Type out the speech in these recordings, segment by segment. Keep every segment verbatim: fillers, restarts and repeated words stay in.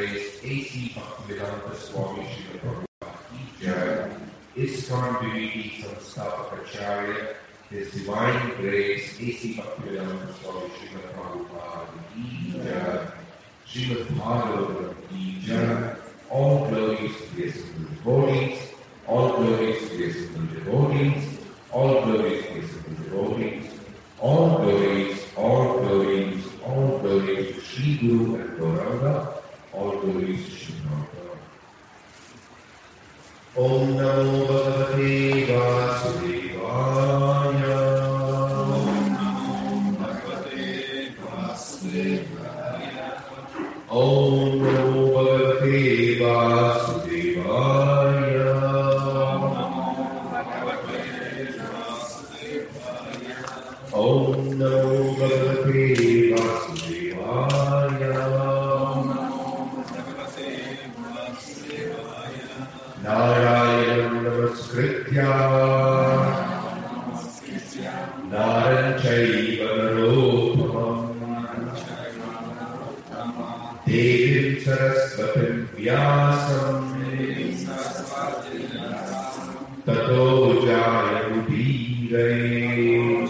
Grace, A C Bhaktivedanta Swami Srila Prabhupada Ki Jai, ISKCON Diviti Samstapakacharya, His Divine Grace, A C Bhaktivedanta Swami Srila Prabhupada Ki Jai, Srimad Bhagavatam Ki Jai, all glories to the assembled devotees, all glories to the assembled devotees, all glories to the assembled devotees, all glories, all glories, all glories to Sri Guru and Gauranga, all glories to Sri Gauranga. Om Namo Bhagavate Vasudevaya. Om Namo Bhagavate Vasudevaya. Om Namo Bhagavate Vasudevaya. Om Namo Bhagavate Vasudevaya. Narayanam Namaskritya Naran Chaiva Narottamam Devim Saraswatim Vyasam Tato Jayamudiraye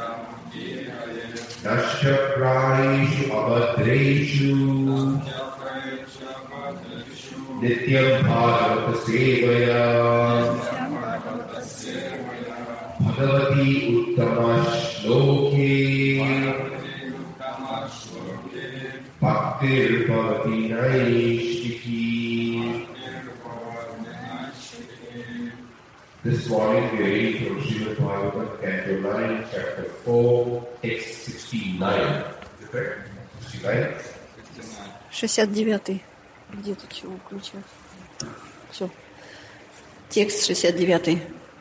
Nashyapraishu Abhadreshu Nityam Bhagavata Sevaya Bhagavati Uttama Shloke Bhaktir Bhavati Naishtiki. This morning we are reading from Srimad Bhagavatam, Canto nine, Chapter four, Text sixty-nine. Is it correct? sixty-nine? шестьдесят девятый. Где-то чего включать? Все. Текст шестьдесят девятый.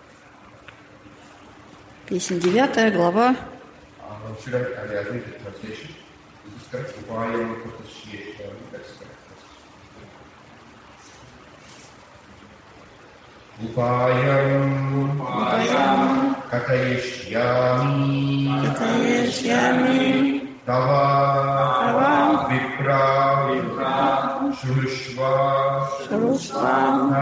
Песня девятая, глава. Should I read the translation? Is this correct? Upayam Katayashyami. That's correct. Upayam Katayashyami. Katayashyami. Tava Vipra Shurushva Shurushva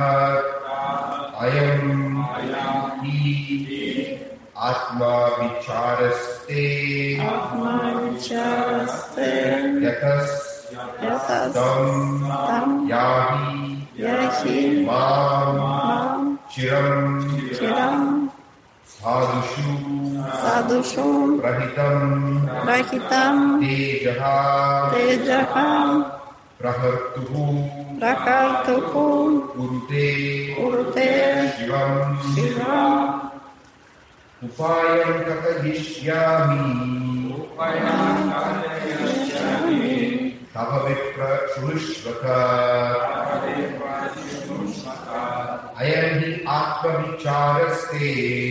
Ayam Hi Atma Vicharaste Atma Vicharaste Yatas Yatas Tam Tam Yahi Yahi Mam Mam Chiram Chiram Sadhushu Sadhushu Rahitam Rahitam Tejaha Tejaha Prahartuhu Prakartuhu Urute Urute Shivam Shivam Upayam Katayashyami Upayam Katayashyami Tava Vipra Shurushvaka Ayam Hi Atma Vicharaste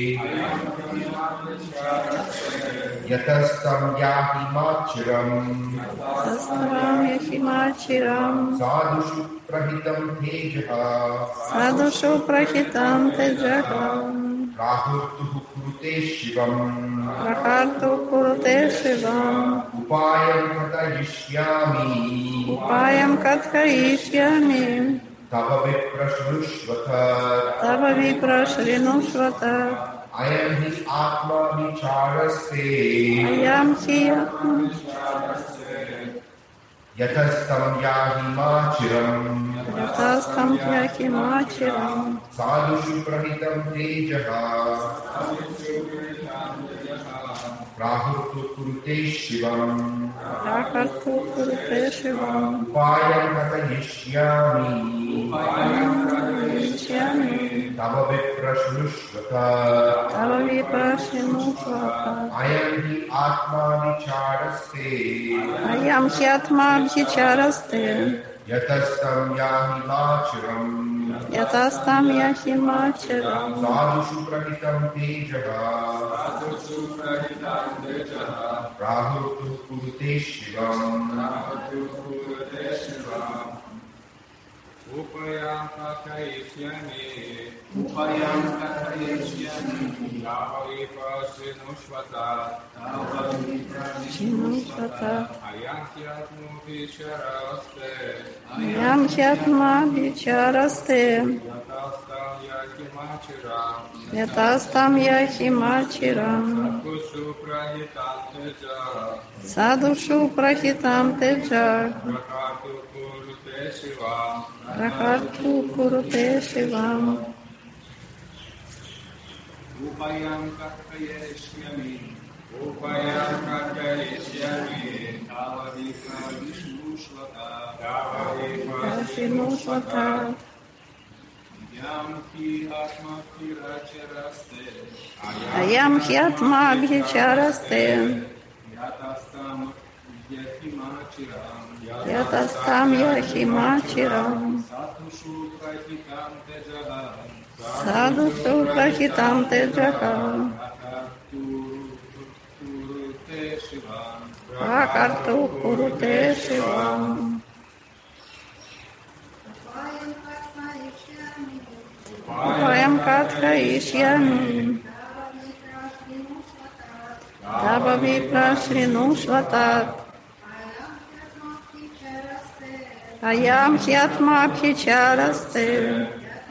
Yatastam Yahi Machiram Sastavam Yahimachiram Sadhushu Prahitam Tejaha Sadhushu Prahitam Tejaha Rahurtuhu Kurute Shivam Prakartu Kurute Shivam Upayam Katayashyami Upayam Kathayishyami Tava Vipra Shurushvaka Tava Vipra Shrinushvata Ayam Hi Atma Vicharaste Ayam Hi Yatastam Yahi Machiram Yatastam Yahimachiram Sadhushu Prahitam Tejaha Rahurtu Kurute Shivam Prakartu Kurute Shivam Upayam Katayashyami Upayam Tava Vipra Shurushvaka Tava Vipra Shrinushvata Ayam Hi Atma Vicharaste Ayam Hi Atma Vicharaste Yatastam Yahi Machiram Yatastam Yahimachiram Sadhushu Prahitam Tejaha Rahurtu Kurute Shivam Upayam Katayashyami Upayam Katayashyami Tava Vipra Shrinushvata Tava Vipra Shrinushvata Ayam Hi Atma Vicharaste Ayam Ayam Hyatma Vicharaste Yatastam Yahimachiram Sadhushu Prahitam Teja Prakartu Kurute Shivam Upayam Katkayeshyami Upayam Katkayeshyami Tavadika Vishnushvata Tavadika Vishnushvata Yam Ki Atma Kiracharaste Ayam Hyatma Bhicharaste Yatastam Yahimachiram Yatastam Yahimachiram Satushu Prahitam Tejaha Sadhushu Prahitam Tejaha Prakartu Kurute Shivam Upayam Katkayishyami Tava Viprashrinu Shvatat Ayam Hyatma Bhicharaste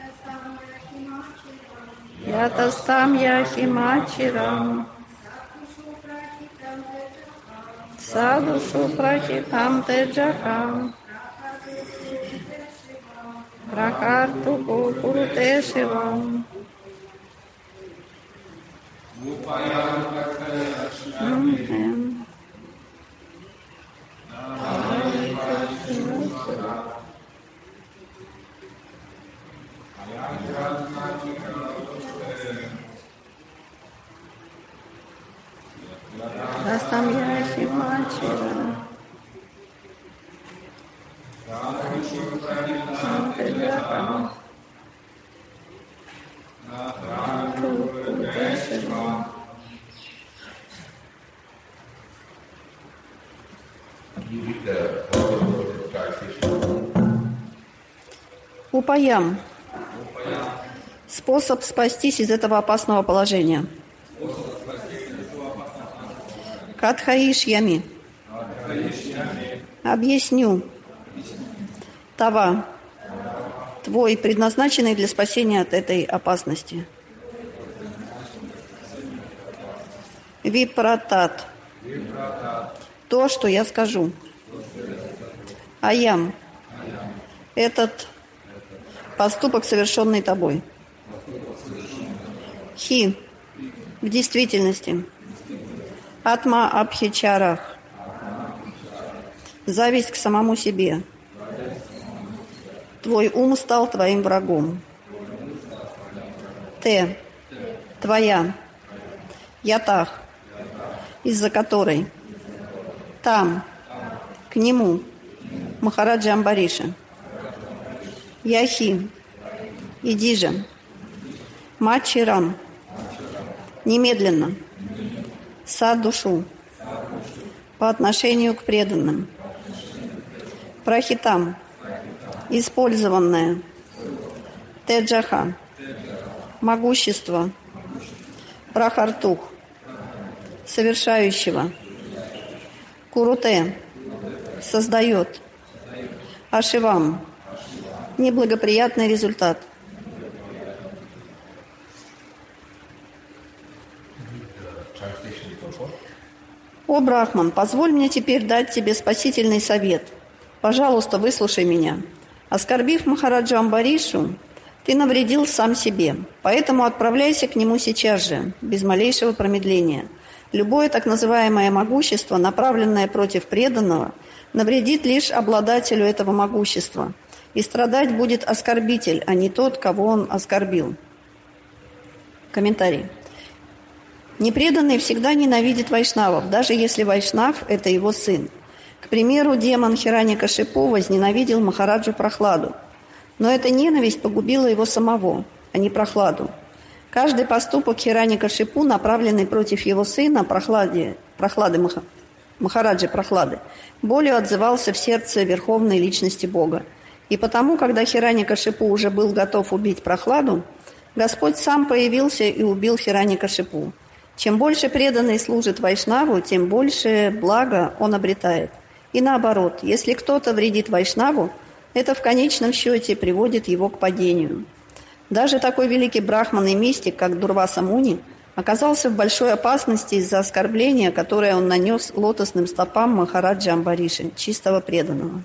Yatastam Yahimachiram Sadhushu Prahitam Tejaha Prakartu Kurute Shivam Amen. Ястам Яхимачиram Tejaha Упаям. Способ спастись из этого опасного положения. Катхаишьями. Объясню. Тава. Твой, предназначенный для спасения от этой опасности. Випратат. То, что я скажу. Аям. Этот поступок, совершенный тобой. Хи. В действительности. Атма Абхичарах. Зависть к самому себе. Твой ум стал твоим врагом. Те. Твоя. Ятах. Из-за которой. Там. К нему. Махараджа Амбариша. Яхи. Иди же. Мачирам. Немедленно. Садушу. По отношению к преданным. Прахитам. Использованное. Теджаха. Могущество. Прахартух. Совершающего. Куруте. Создает. Ашивам. Неблагоприятный результат. О, Брахман, позволь мне теперь дать тебе спасительный совет. Пожалуйста, выслушай меня. Оскорбив Махараджу Амбаришу, ты навредил сам себе, поэтому отправляйся к нему сейчас же, без малейшего промедления. Любое так называемое могущество, направленное против преданного, навредит лишь обладателю этого могущества, и страдать будет оскорбитель, а не тот, кого он оскорбил. Комментарий. Непреданный всегда ненавидит вайшнавов, даже если вайшнав – это его сын. К примеру, демон Хираньякашипу возненавидел Махараджу Прахладу. Но эта ненависть погубила его самого, а не Прахладу. Каждый поступок Хираньякашипу, направленный против его сына, Прахладе, Прахлады, Маха, Махараджи Прахлады, болью отзывался в сердце Верховной Личности Бога. И потому, когда Хираньякашипу уже был готов убить Прахладу, Господь сам появился и убил Хираньякашипу. Чем больше преданный служит Вайшнаву, тем больше блага он обретает. И наоборот, если кто-то вредит Вайшнаву, Это в конечном счете приводит его к падению. Даже такой великий брахман и мистик, как Дурваса Муни, оказался в большой опасности из-за оскорбления, которое он нанес лотосным стопам Махараджи Амбариши, чистого преданного.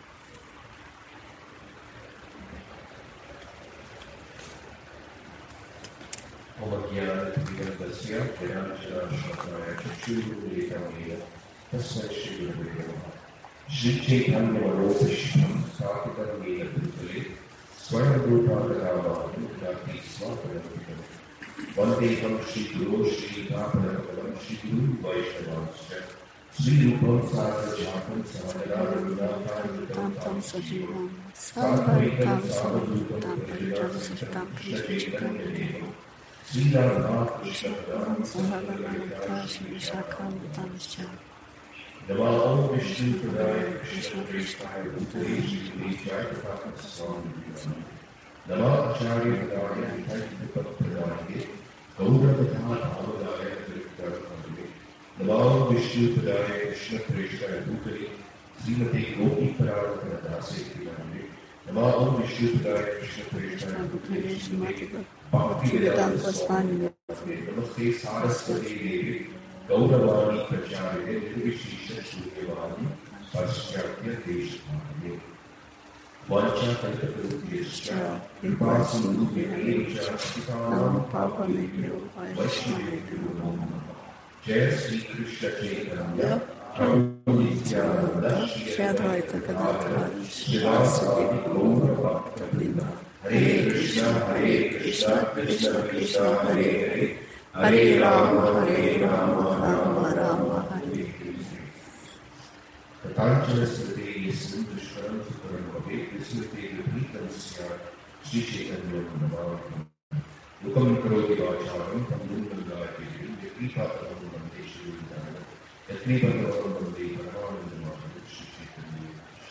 Vandekam Shri Guru Shri Prabhupada Shri Guru Vaishnavascha Shri Rupam Sara Jatam Sadara Raghunatham Tam Sajivam Sadhaitam Sadhutam Parijar Sachatam Krishnachitam Yadevam Shri Ramath Krishna Padam Sahagamanta Shri Shakam Tamscha Namo Vishnu Padaya Krishna Prestaya Bhutale Shri Jayatapata Swami Namo Acharya Padaya Hitajipat Padaya Gauravatha Bhavadaya Triptarathambe Namo Vishnu Padaya Krishna Prestaya Bhutale Srimate Gopi Paravatana Dase Kriyanbe Namo Vishnu Padaya Krishna Prestaya Bhutale Srimate Bhakti Vedanta Swami Namaste Saraswati Devi Gauravani Pracharya Nirvishisha Suryavani Paschatya Deshmani Vancha Kalpatarubhyascha Kripasindhubhyascha Pitanam Pavanebhyo Vaishnavebhyo Namo Jai Sri Krishna Chaitanya Prabhu Nityananda Shri Advaita Gadadhara Srivasadi Gaura Bhakta Vrinda Hare Krishna Hare Krishna Krishna Krishna Hare Hare Hare Rama Hare Rama Rama Rama Hare Hare Katanchana Sriti Yasmin Dushkaram Sukaram Bhave Vismriti Vipritam Syat Shri Chaitanya Namavam Lukam Karoti Vacharam Tamdum Nandayate Yakripatam Nande Shri Vidana Yakripatam Nande Paramananda Maham Shri Chaitanya.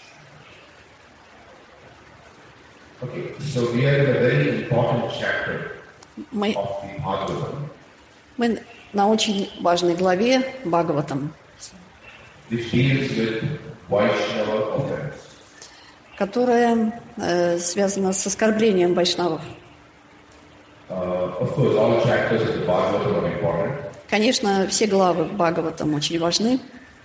Okay, so we are in a very important chapter Мы, of the Bhagavatam. мы на очень важной главе Бхагаватам, Which deals with Vaishnava offense. которая э, связана с оскорблением вайшнавов. Uh, of course, all chapters of the Bhagavatam are important, Конечно, все главы Бхагаватам очень важны,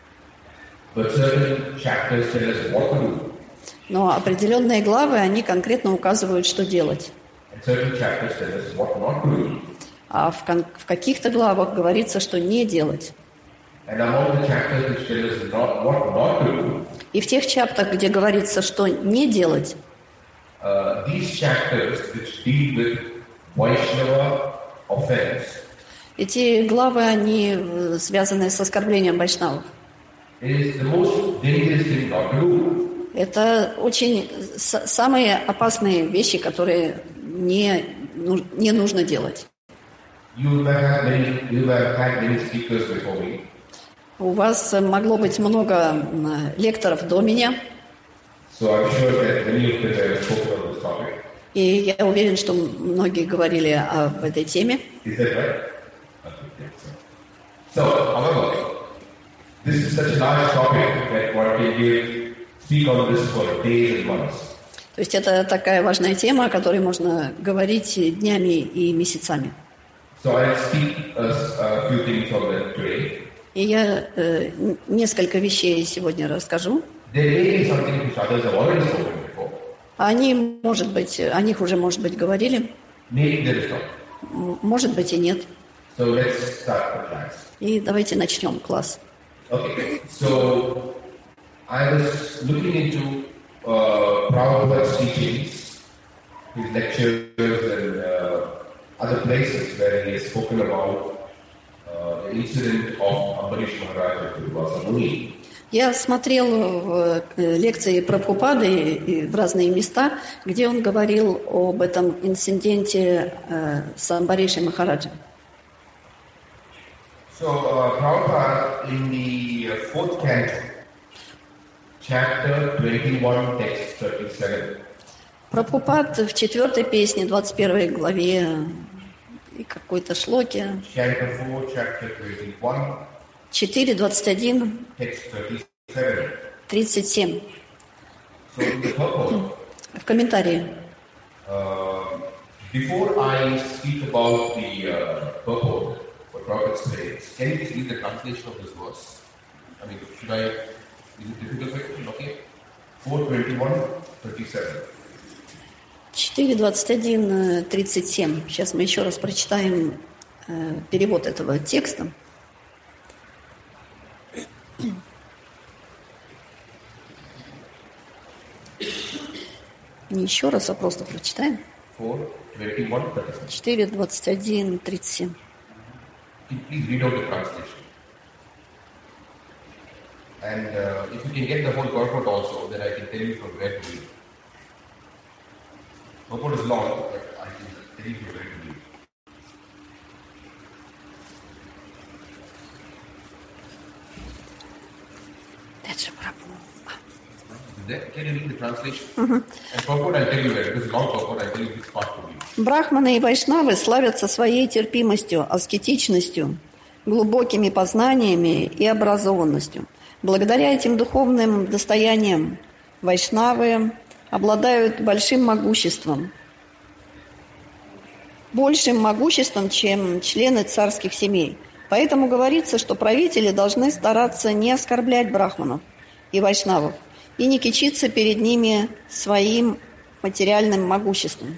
but certain chapters tell us what to do, но определенные главы, они конкретно указывают, что делать. and certain chapters tell us what not to do. А в, кон- в каких-то главах говорится, что не делать. And among the chapters which tell us not, what not to do, И в тех чаптах, где говорится, что не делать, uh, these chapters which deal with Vaishnava offense эти главы, они э, связаны с оскорблением вайшнавов. is the most dangerous thing not to do. Это очень с- самые опасные вещи, которые не, ну- не нужно делать. You may have many, you may have had many speakers before me, У вас э, могло быть много м, лекторов до меня, so I'm sure that many of them have spoken on this topic. и я уверен, что многие говорили об этой теме. Is that right? Okay, yes, so. So, however, this is such a large topic that one can give, speak on this for days and months. То есть это такая важная тема, о которой можно говорить днями и месяцами. So I'll speak a, a few things on that today. И я э, н- несколько вещей сегодня расскажу. There may be something which others have already spoken before. Они, может быть, о них уже, может быть, говорили, Maybe there is not. м- может быть, и нет. So let's start the class. И давайте начнем класс. Okay, so I was looking into uh, Prabhupada's teachings, his lectures and uh, other places where he has spoken about uh, the incident of Ambarish Maharaj at Durvasa Muni. Я смотрел в э, лекции Прабхупады и в разные места, где он говорил об этом инциденте э, с Амбаришей Махараджем. So uh, Prabhupada in the uh, fourth canto, chapter twenty-one, text thirty-seven, Прабхупад в четвертой песне, двадцать первой главе и какой-то шлоке, Canto four, chapter twenty-one, четыре, двадцать один, text thirty-seven. тридцать семь. So in the purport, В комментарии. uh, before I speak about the uh, purport, what Prophet says, can you please read the translation of this verse? I mean, should I, is it difficult for you? Okay. four twenty-one thirty-seven. четыре двадцать один тридцать семь. Сейчас мы еще раз прочитаем э, перевод этого текста. Не еще раз, а просто прочитаем. four twenty-one thirty-seven. четыре двадцать один тридцать семь. Please read out the translation. And uh, if you can get the whole purport also, then I can tell you from where to read. Purport is long, but I can tell you from where to read. That's a problem. There, can you read the translation? Mm-hmm. And purport, I'll tell you where. This is long purport, I'll tell you which part to read. Брахманы и вайшнавы славятся своей терпимостью, аскетичностью, глубокими познаниями и образованностью. Благодаря этим духовным достояниям вайшнавы обладают большим могуществом, большим могуществом, чем члены царских семей. Поэтому говорится, что правители должны стараться не оскорблять брахманов и вайшнавов и не кичиться перед ними своим материальным могуществом.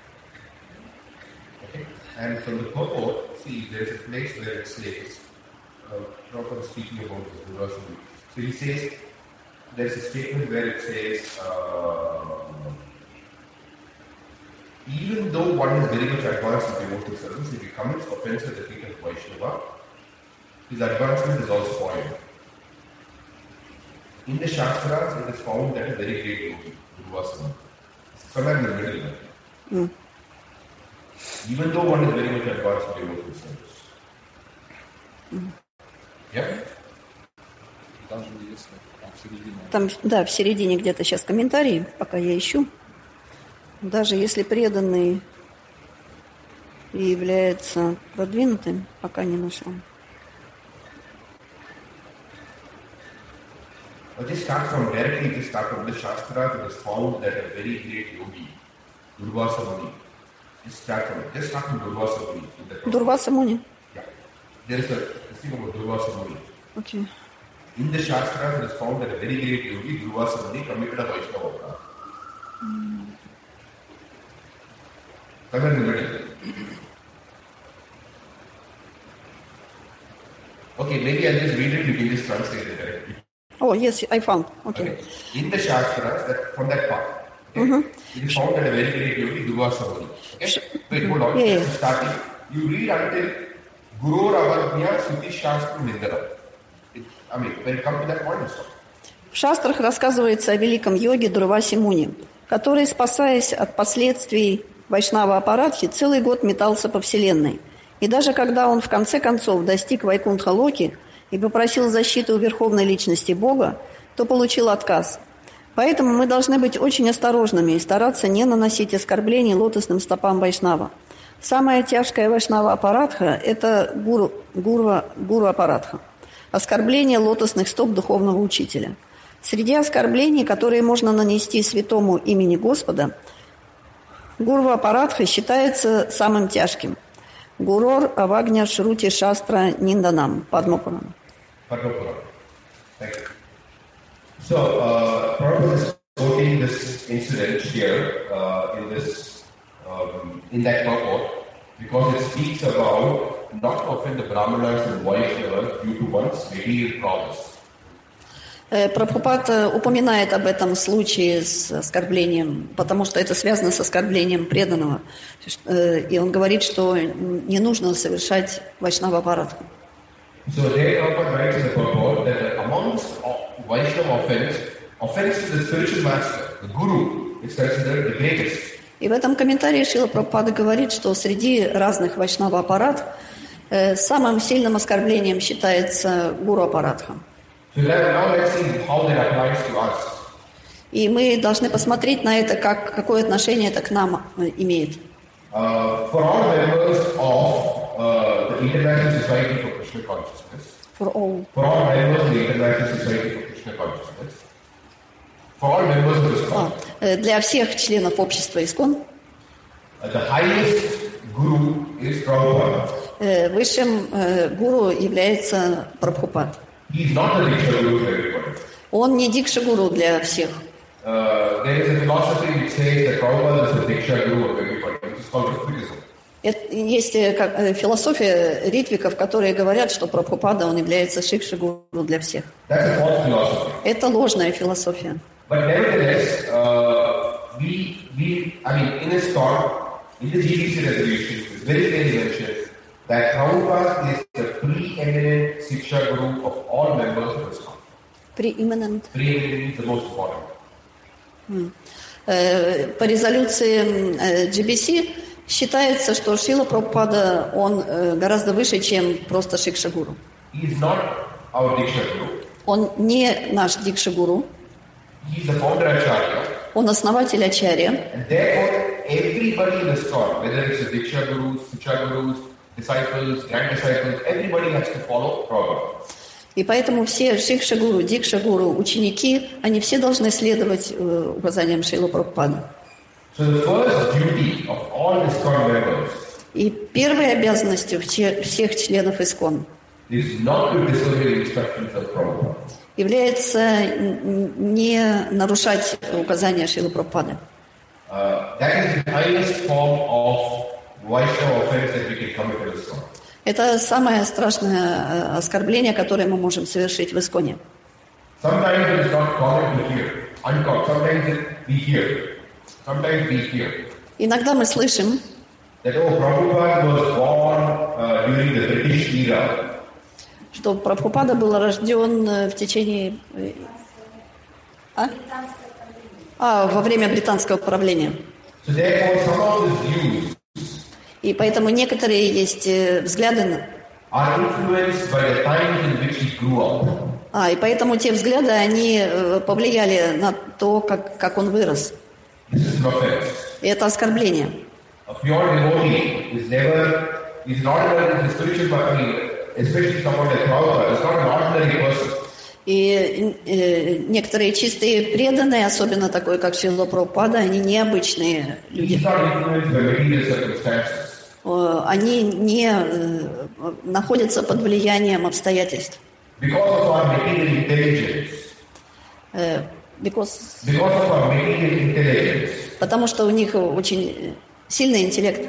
Okay. And from the purport, see, there's a place where it says, uh, Prabhupada speaking about this diversity. So he says, there's a statement where it says, uh, even though one is very much advanced in devotional service, if he commits offense at the feet of Vaishnava, his advancement is all spoiled. In the Shastras, it is found that a very great yogi, Durvasana, somewhere in the middle. Mm. Even though one is very much advanced in devotional service. Mm. Yeah? Там, да, в середине где-то сейчас комментарий, пока я ищу. Даже если преданный и является продвинутым, пока не нашел. But just start from directly, just start from the Shastra, it is found that a very great yogi, Durvasa Muni, just start from it. Just start from Durvasa Muni. Durvasa Muni? Yeah. There is a thing about Durvasa Muni. Okay. In the Shastra, it is found that a very great yogi, Durvasa Muni, committed a Vaishnava Aparadha. Mm. Somewhere in the middle. Okay, maybe I'll just read it, you can just translate it directly. Oh, yes, I found. Okay. Okay. In the Shastras, that, from that part, okay, mm-hmm. it is found that a very great yogi, Durvasa Muni. Okay? Wait, hold on. Yeah, yeah. Starting, you read until Guru Avagnya Suti Shastra Nindara. I mean, when it comes to that point, stop. В шастрах рассказывается о великом йоге Дурвасе Муни, который, спасаясь от последствий Вайшнава Апарадхи, целый год метался по вселенной. И даже когда он в конце концов достиг Вайкунтха Локи и попросил защиты у Верховной Личности Бога, то получил отказ. Поэтому мы должны быть очень осторожными и стараться не наносить оскорблений лотосным стопам Вайшнава. Самая тяжкая Вайшнава Апарадха – это гуру, гуру, гуру Апарадха. Оскорбление лотосных стоп духовного учителя. Среди оскорблений, которые можно нанести святому имени Господа, гуру Апарадха считается самым тяжким. Гурор Авагня Шрути Шастра Нинданам. Падмапурам. Padmapura. Thank you. So, uh, Prabhupada is quoting this incident here uh, in this, um, in that purport, because it speaks about not to offend the Brahmanas and Vaishnavas due to one's material promise. Прабхупад упоминает об этом случае с оскорблением, потому что это связано с оскорблением преданного. И он говорит, что не нужно совершать Вайшнава Апарадху. So there Prabhupada writes in the purport that amongst Vaishnava offense, offense to the spiritual master, the Guru, is considered the greatest. И в этом комментарии Шрила Прабхупада говорит, что среди разных Вайшнава Апарадх самым сильным оскорблением считается Гуру Апарадха. So now let's see how that applies to us. И мы должны посмотреть на это, как, какое отношение это к нам имеет. Uh, for all members of uh, the International Society for Krishna Consciousness, For all. for all members of the International Society for Krishna Consciousness, For all members of ISKCON, А, э, для всех членов общества ИСКОН uh, the highest guru is Prabhupada. э, высшим э, гуру является Прабхупад. He is not the Diksha Guru to everybody. Он не дикша-гуру для всех. Uh, there is a philosophy which says that Prabhupada is the Diksha Guru of everybody, which is called Rithvikism. Это, есть э, как, э, философия ритвиков, которые говорят, что Прабхупада, он является шикша-гуру для всех. That's a false philosophy. Это ложная философия. But nevertheless, uh, we, we, I mean, in ISKCON, in the G B C resolution, it's very clearly mentioned that Prabhupada is the preeminent Siksha Guru of all members of ISKCON. Preeminent. Preeminent means the most important. Э, По резолюции э, джи би си считается, что Шрила Прабхупада, он э, гораздо выше, чем просто шикша-гуру. He is not our Diksha Guru. Он не наш дикша-гуру, He is the founder Acharya. он основатель Ачарья. And therefore, everybody in ISKCON, whether it's the Diksha Gurus, Siksha Gurus, disciples, grand disciples, everybody has to follow Prabhupada. И поэтому все шикша-гуру, дикша-гуру, ученики, они все должны следовать э, указаниям Шрилы Прабхупады. So the first duty of all ISKCON members И первой обязанностью все- всех членов ИСКОН is not to disobey the instructions of Prabhupada. является н- не нарушать указания Шрилы Прабхупады. Uh, that is the highest form of Vaishnava offense that we can commit in ISKCON. Это самое страшное э, оскорбление, которое мы можем совершить в ИСКОНе. Sometimes it is not common to hear, uncommon. Sometimes it, we hear, sometimes we hear Иногда мы слышим, that oh, Prabhupada was born uh, during the British era. что Прабхупада был рожден э, в течение... э, А? А, во время британского правления. So therefore, some of his views И поэтому некоторые есть э, взгляды... на- are influenced by the times in which he grew up. А, и поэтому те взгляды, они э, повлияли на то, как, как он вырос. This is an offense. И это оскорбление. A pure devotee is never, is not an spiritual, I mean, especially someone like Prabhupada, is not an ordinary person. И э, некоторые чистые преданные, особенно такой, как Шрила Прабхупада, они необычные люди. He's not influenced by material circumstances. Э, Они не э, находятся под влиянием обстоятельств. Because of our material intelligence, Э, because- because of our material intelligence, Потому что у них очень сильный интеллект.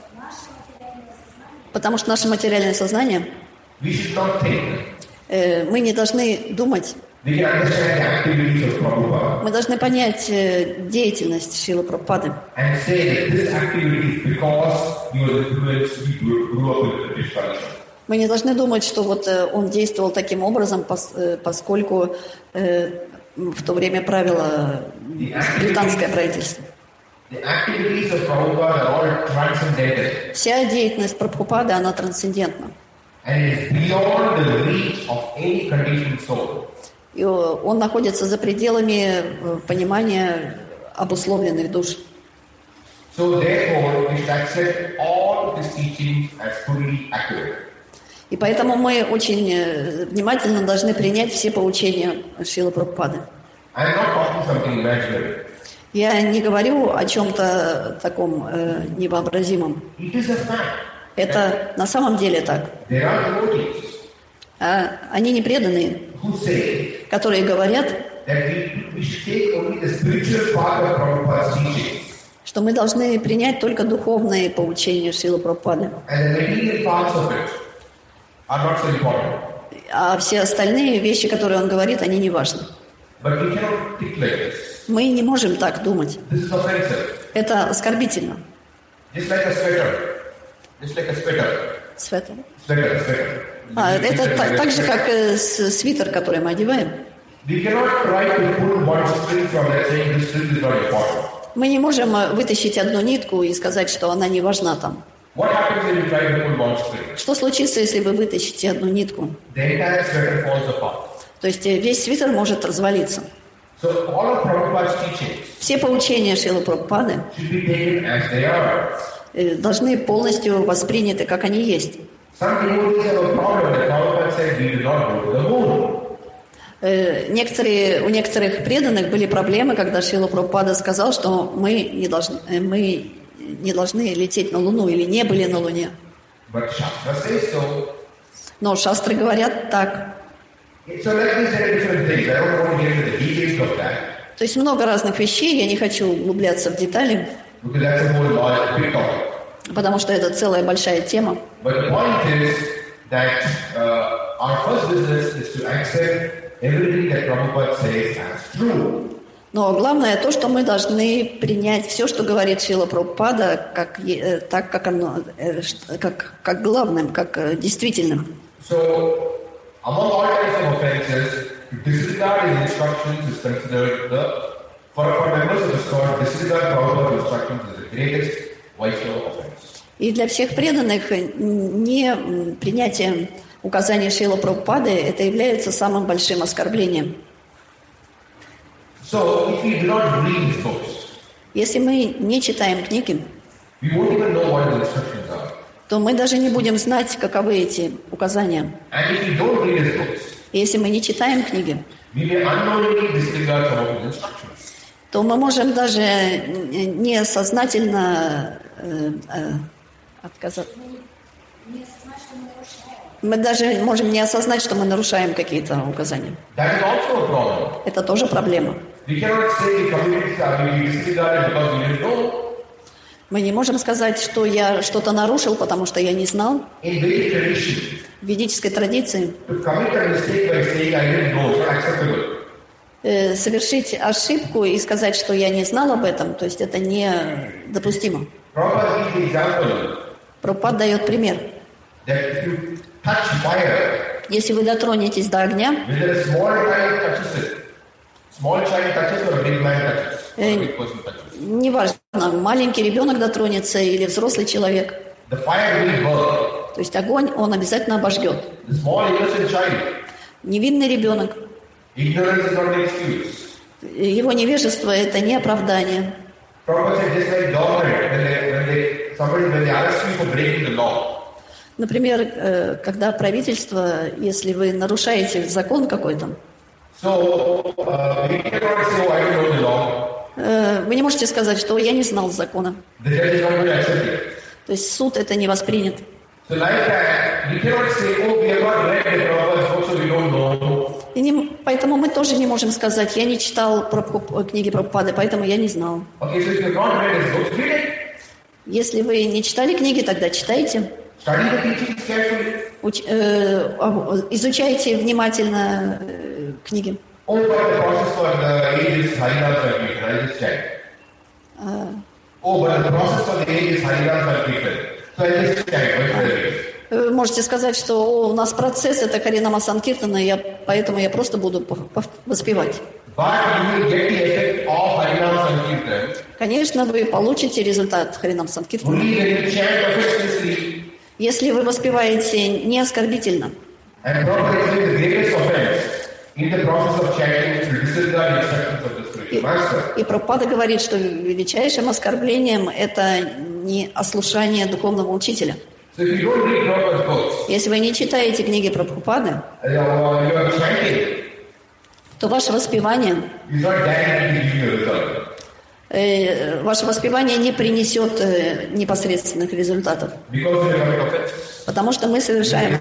Потому что наше материальное сознание, we should not think. э, мы не должны думать, We can understand the activities of Prabhupada мы должны понять э, деятельность Шрилы Прабхупады. and say that this activity is because he was influenced, he grew, grew up in the British culture. Мы не должны думать, что вот э, он действовал таким образом, пос- э, поскольку э, в то время правило британское правительство. The activities of Prabhupada are all transcendental Вся деятельность Прабхупады, она трансцендентна. and is beyond the reach of any conditioned soul. И э, он находится за пределами э, понимания обусловленных душ. So therefore, we should accept all his teachings as fully accurate. И поэтому мы очень э, внимательно должны принять все поучения Шрилы Прабхупады. I am not talking something imaginary. Я не говорю о чем-то таком э, невообразимом. It is a fact. Это на самом деле так. There are devotees А они не преданные, who say которые говорят, that we, we should take only the spiritual part of Prabhupada's teachings что мы должны принять только духовные поучения Шрилы Прабхупады, and the material parts of it are not so important. а все остальные вещи, которые он говорит, они не важны. But we cannot think like this. Мы не можем так думать. This is offensive. Это оскорбительно. Just like a sweater. Just like a sweater. Света. Sweater, sweater. А, это та- так же, как э, с- свитер, который мы одеваем. We cannot try to pull one string from that saying this string is not important. Мы не можем э, вытащить одну нитку и сказать, что она не важна там. What happens when you try to pull one string? Что случится, если вы вытащите одну нитку? The entire sweater falls apart. То есть э, весь свитер может развалиться. So all of Prabhupada's teachings Все поучения Шрилы Прабхупады should be taken as they are. э, должны полностью восприняты, как они есть. Some devotees have a problem that Prabhupada said we do not go to the moon. Э, некоторые, у некоторых преданных были проблемы, когда Шрила Прабхупада сказал, что мы не должны, э, мы не должны лететь на Луну или не были на Луне. But Shastra says so. Но шастры говорят так. So like these are different things. I don't want to get into the details of that. То есть много разных вещей, я не хочу углубляться в детали, Because that's a more large, big topic. потому что это целая большая тема. But the point is that uh, our first business is to accept everything that Prabhupada says as true. Но главное то, что мы должны принять все, что говорит Шрила Прабхупада, как, э, так, как оно, э, как, как главным, как э, действительным. So, among all types of offenses, to disregard his instructions is considered the, for, for members of the squad, disregard Prabhupada's instructions is the greatest Vaishnava offense. И для всех преданных не принятие указаний Шрила Прабхупады это является самым большим оскорблением. So, if we do not read his books, Если мы не читаем книги, we won't even know what the instructions are. то мы даже не будем знать, каковы эти указания. And if we don't read his books, И если мы не читаем книги, we may unknowingly disregard some of his instructions. то мы можем даже несознательно э, э, отказаться. Мы даже можем не осознать, что мы нарушаем какие-то указания. That is also a problem. Это тоже проблема. We cannot say we committed we disregarded because we didn't know. Мы не можем сказать, что я что-то нарушил, потому что я не знал. In Vedic tradition, В ведической традиции to commit a mistake by saying I didn't know is not acceptable. э, совершить ошибку и сказать, что я не знал об этом, то есть это недопустимо. Prabhupada gives the example Прабхупад дает пример. that if you touch fire, Если вы дотронетесь до огня, whether a small child touches it, small child touches or a big man touches, or a Э, big person touches, неважно, маленький ребенок дотронется или взрослый человек, the fire will burn. то есть огонь он обязательно обожгет. The small innocent child, Невинный ребенок, ignorance is not an excuse. его невежество это не оправдание. Prabhupada said just like government, when they, when they, somebody, when they arrest you for breaking the law, Например, э, когда правительство, если вы нарушаете закон какой-то, so uh, we cannot say, oh, I don't know the law. э, вы не можете сказать, что я не знал закона. The judge is not going to accept it. То есть суд это не воспринят. So like that, we cannot say, oh, we have not read the Prabhupada's book, so we don't know. И не- поэтому мы тоже не можем сказать, я не читал Прабхуп- книги Прабхупады, поэтому я не знал. Okay, so if you have not read his books, read it. Если вы не читали книги, тогда читайте. Study the teachings carefully. Уч- э, а- изучайте внимательно э, книги. Oh, but the process for the ages Harinam Sankirtan, I just checked. Oh, but the process for the ages Harinam Sankirtan. So I just checked, what is the Вы можете сказать, что «О, у нас процесс это Харинама Санкиртана, я, поэтому я просто буду пов- пов- воспевать». But you will get the effect of Harinam Sankirtan Конечно, вы получите результат Харинам Санкиртана, only when you chant offensively. если вы воспеваете не оскорбительно. And Prabhupada explains the greatest offense in the process of chanting is to disregard the instructions of the spiritual master. И Прабхупада говорит, что величайшим оскорблением это не ослушание духовного учителя. So if you don't read Prabhupada's books, Если вы не читаете книги Прабхупады, uh, you are chanting, то ваше воспевание, is not guaranteed to give you a result. э, ваше воспевание не принесет э, непосредственных результатов. Because we have offenses. Потому что мы совершаем,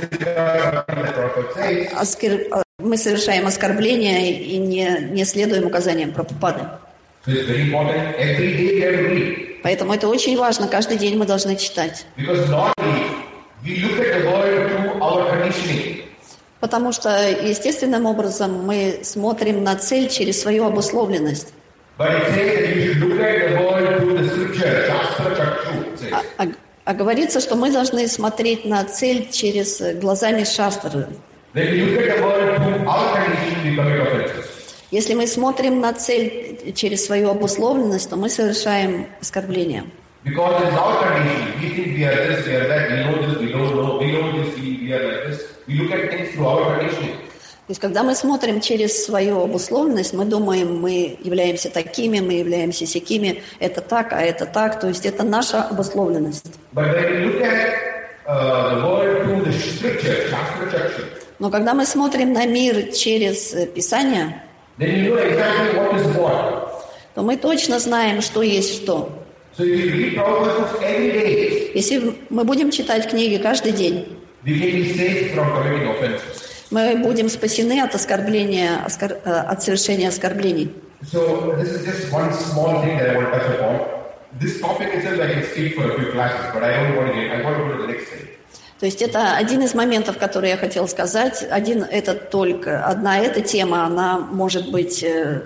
Prabhupada says, оскер- мы совершаем оскорбления и не, не следуем указаниям Прабхупады. so it's very important. Every day we have to read. Поэтому это очень важно. Каждый день мы должны читать. Because normally we look at the world through our conditioning. Потому что естественным образом мы смотрим на цель через свою обусловленность. But it says that you should look at the world through the scripture, Shastra Chakshu, it says. А, а- а говорится, что мы должны смотреть на цель через глазами шастры. When we look at the world through our conditioning, we commit offenses. Если мы смотрим на цель через свою обусловленность, то мы совершаем оскорбление. Because it's our conditioning. We think we are this, we are that, we know this, we don't know, we know this, we, we are like this. We look at things through our conditioning. То есть, когда мы смотрим через свою обусловленность, мы думаем, мы являемся такими, мы являемся сякими, это так, а это так, то есть это наша обусловленность. But when we look at uh, the world through the scripture, Shastra Chakshu, Но когда мы смотрим на мир через э, Писание, then you know exactly what is what. то мы точно знаем, что есть что. So if you read Prabhupada's books every day, Если мы будем читать книги каждый день, we can be safe from committing offenses. мы будем спасены от оскорбления, оскор- э, от совершения оскорблений. So this is just one small thing that I want to touch upon. This topic itself I can speak for a few classes, but I don't want to get, I want to go to the next thing. То есть это один из моментов, который я хотела сказать. Один это только, одна эта тема, она может быть э,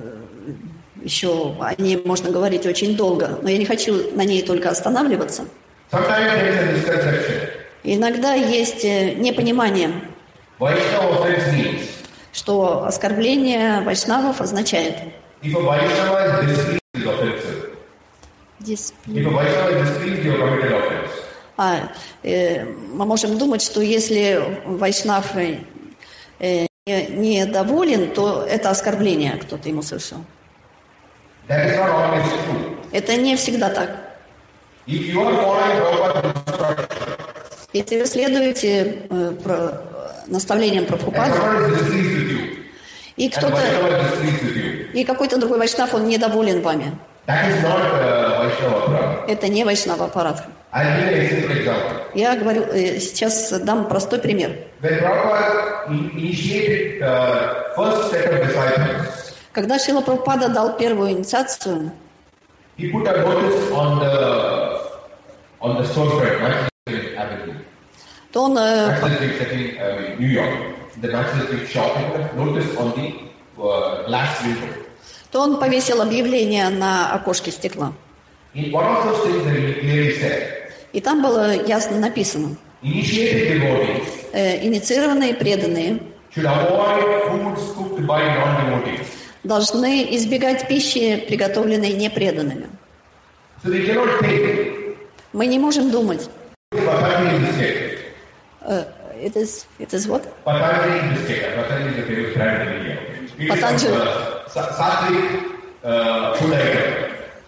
еще, о ней можно говорить очень долго, но я не хочу на ней только останавливаться. Sometimes there is a misconception. Иногда есть э, непонимание, Vaishnava offense means что оскорбление вайшнавов означает if a Vaishnava is displeased with offensive. здесь. If a Vaishnava is displeased, you have committed offense. А, э, мы можем думать, что если вайшнав э, э, не- недоволен, то это оскорбление кто-то ему совершил. That is not always true. Это не всегда так. If you are following Prabhupada's instruction, Если вы следуете э, про- наставлениям and Прабхупады, someone is displeased with you, и and кто-то, Vaishnava is displeased with you, и какой-то другой вайшнав, он недоволен вами, that is not uh, Vaishnava Prabhu. это не вайшнава аппарат. I'll give you an simple example. Я говорю, э, сейчас дам простой пример. When Prabhupada in- initiated the first set of disciples, Когда Шрила Прабхупада дал первую инициацию, he put a notice on the on the storefront, National Avenue, то он э, National Street Setting, uh, New York, the National Street shop. He put a notice on the uh, glass window. то он повесил объявление на окошке стекла. In one of those things that he clearly said, И там было ясно написано, initiated devotees э, инициированные преданные should avoid foods cooked by non-devotees. должны избегать пищи, приготовленной непреданными. So they cannot think Мы не можем думать. Patanjali biscuit. Э, it is, it is what? Patanjali biscuit. Patanjali is a famous brand in India. It is Patanjali. some, uh, sa- sattvic uh, food item.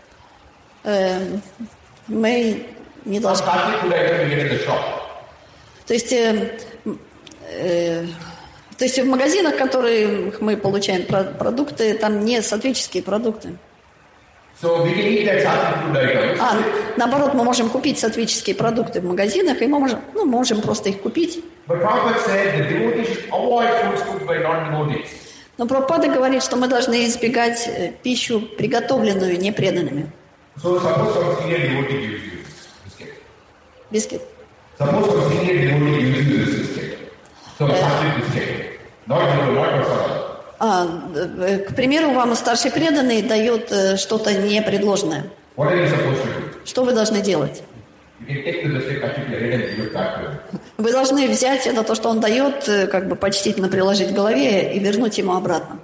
Э, мы не Some должны. sattvic food item you get in the shop. То есть, э, э, то есть в магазинах, в которых мы получаем про- продукты, там не сатвические продукты. So we can eat that sattvic food item. А наоборот, мы можем купить сатвические продукты в магазинах, и мы можем, ну, можем просто их купить. But Prabhupada said the devotees should avoid foods cooked by non-devotees. Но Прабхупада говорит, что мы должны избегать э, пищу, приготовленную непреданными. So suppose some senior devotee gives you this biscuit. Бискет. Suppose some senior devotee gives you this biscuit. So sattvic biscuit. Not you, not masala. А, э, к примеру, вам старший преданный дает э, что-то непредложное. What are you supposed to do? Что вы должны делать? You can take the biscuit, cut it, and give it back to him. Вы должны взять это, то, что он дает, э, как бы почтительно приложить к голове и вернуть ему обратно.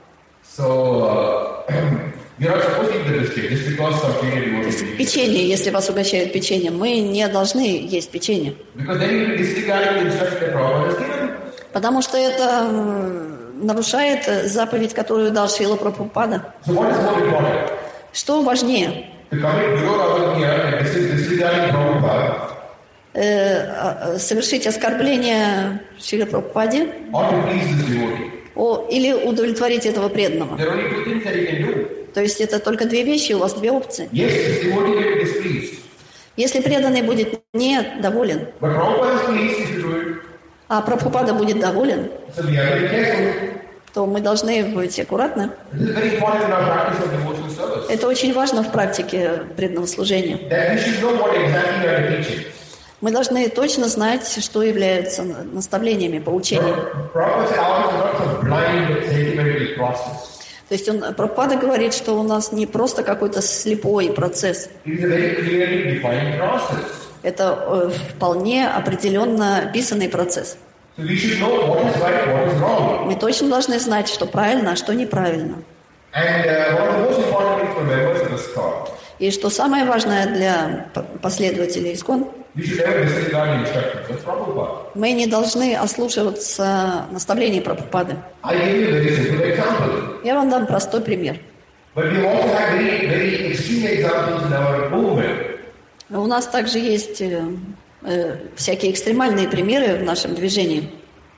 So uh, you're not supposed to eat the biscuit just because some senior devotee gives you. Печенье, если вас угощают печеньем, мы не должны есть печенье. Because then you'll be disregarding the instruction that Prabhupada has given. Потому что это э, нарушает э, заповедь, которую дал Шрила Прабхупада. So what is more important? Что важнее? To commit Guru Avagnya and dis- disregarding Prabhupada, Э, э, совершить оскорбление Шриле Прабхупаде or to please this devotee. о, или удовлетворить этого преданного. There are only two things that you can do. То есть это только две вещи, у вас две опции. Yes, this devotee will be displeased. Если преданный будет недоволен, But Prabhupada is pleased if you do it. а Прабхупада будет доволен, So we are very careful. то мы должны быть аккуратны. This is very important in our practice of devotional service. Это очень важно в практике преданного служения. That we should know what exactly are the teachings. Мы должны точно знать, что является наставлениями, поучениями. Prabhupada said ours is not some blind, sentimental process. То есть он, Прабхупада говорит, что у нас не просто какой-то слепой процесс. It is a very clearly defined process. Это э, вполне определенно описанный процесс. So we should know what is right, what is wrong. Мы точно должны знать, что правильно, а что неправильно. And uh, one of the most important things for members of the ISKCON, И что самое важное для п- последователей ИСККОН, we should never disregard the instructions of Prabhupada. мы не должны ослушиваться наставлений Прабхупады. I give you a very simple example. Я вам дам простой пример. But we also have very, very extreme examples in our movement. У нас также есть э, э, всякие экстремальные примеры в нашем движении.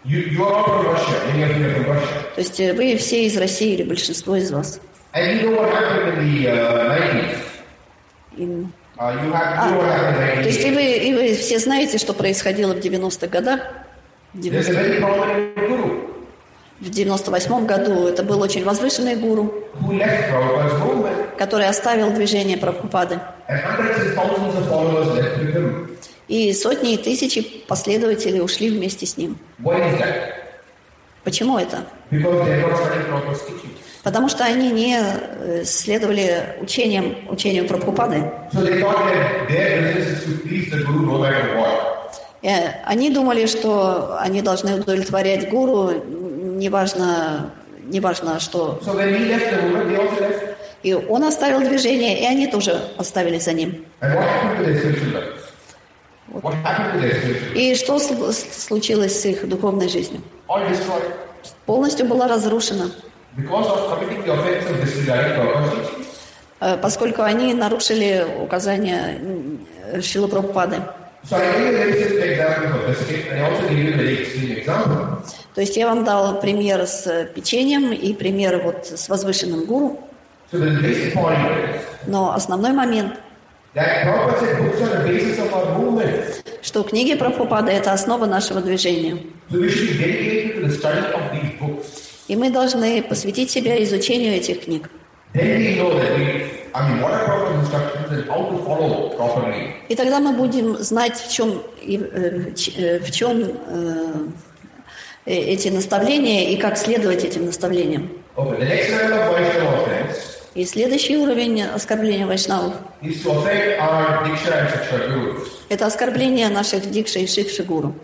You, you are all from Russia, many of you are from Russia. То есть э, вы все из России, или большинство из вас. And you know what happened in the uh, nineties? И- Uh, you have, А, you know what happened in the то есть и nineties? вы, и вы все знаете, что происходило в девяностых годах. В There's a 90 very prominent guru В девяносто восьмом году это был очень возвышенный гуру, who left Prabhupada's movement, который оставил движение Прабхупады. and hundreds and thousands of followers left with him. И сотни и тысячи последователей ушли вместе с ним. Why is that? Почему это? Because they are not studying Prabhupada's teachings. Потому что они не э, следовали учениям, учению Прабхупады. So they thought that their business is to please the guru no matter what. Э, Они думали, что они должны удовлетворять гуру, неважно, неважно что. So when he left the movement, they also left. И он оставил движение, и они тоже оставили за ним. And what happened to their spiritual lives? What happened to their spiritual lives? И что сл- случилось с их духовной жизнью? All destroyed. Полностью была разрушена, Because of committing the offense of disregarding Prabhupada's teachings. э, поскольку они нарушили указания м, Шрилы Прабхупады. So I gave you a very simple example of biscuit, and I also gave you a very extreme example. То есть я вам дал пример с печеньем и пример вот с возвышенным гуру. So the basic point is Но основной момент, that Prabhupada said books are the basis of our movement. что книги Прабхупады – это основа нашего движения. So we should be dedicated to the study of these books. И мы должны посвятить себя изучению этих книг. Then we know that we, I mean, what are Prabhupada's instructions and how to follow properly. И тогда мы будем знать, в чем, и, э, ч- э, в чем э, э, эти наставления и как следовать этим наставлениям. Okay, the next level of Vaishnava offense И следующий уровень оскорбления вайшнавов is to offend our Diksha and Shiksha gurus. – это оскорбление наших дикши и шикши гуру.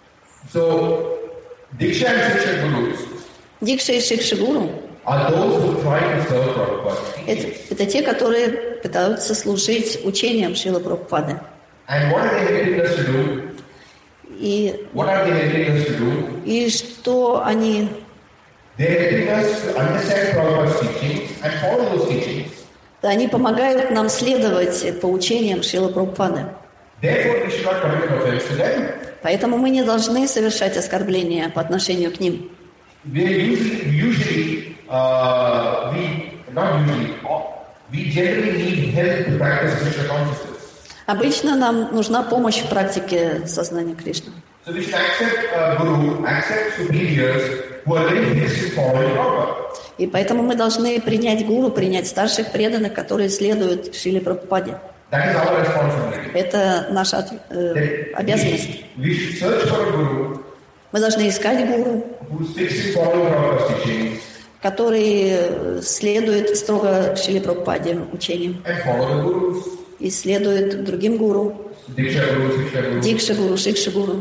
So, Diksha and Shiksha gurus Дикши и шикши гуру are those who try to serve Prabhupada. – это, это те, которые пытаются служить учениям Шрилы Прабхупады. And what are they helping us to do? И, What are they helping us to do? и что они They're helping us to understand Prabhupada's teachings and follow those teachings. Да, они помогают нам следовать по учениям Шрилы Прабхупады. Therefore, we should not commit an offense to them. Поэтому мы не должны совершать оскорбления по отношению к ним. We usually, usually, uh, we, not usually, uh, we generally need help to practice Krishna consciousness. Обычно нам нужна помощь в практике сознания Кришны. So we should accept uh, Guru, accept superiors who are very fixed in following Prabhupada. И поэтому мы должны принять гуру, принять старших преданных, которые следуют Шриле Прабхупаде. That is our responsibility. Это наша от- э, That обязанность. we, we should search for a Guru Мы должны искать гуру, who is fixed in following Prabhupada's teachings который э, следует строго Шриле Прабхупаде учениям and follow the Gurus. и следует другим гуру, Diksha Guru, Shiksha Guru. дикша гуру, шикша гуру.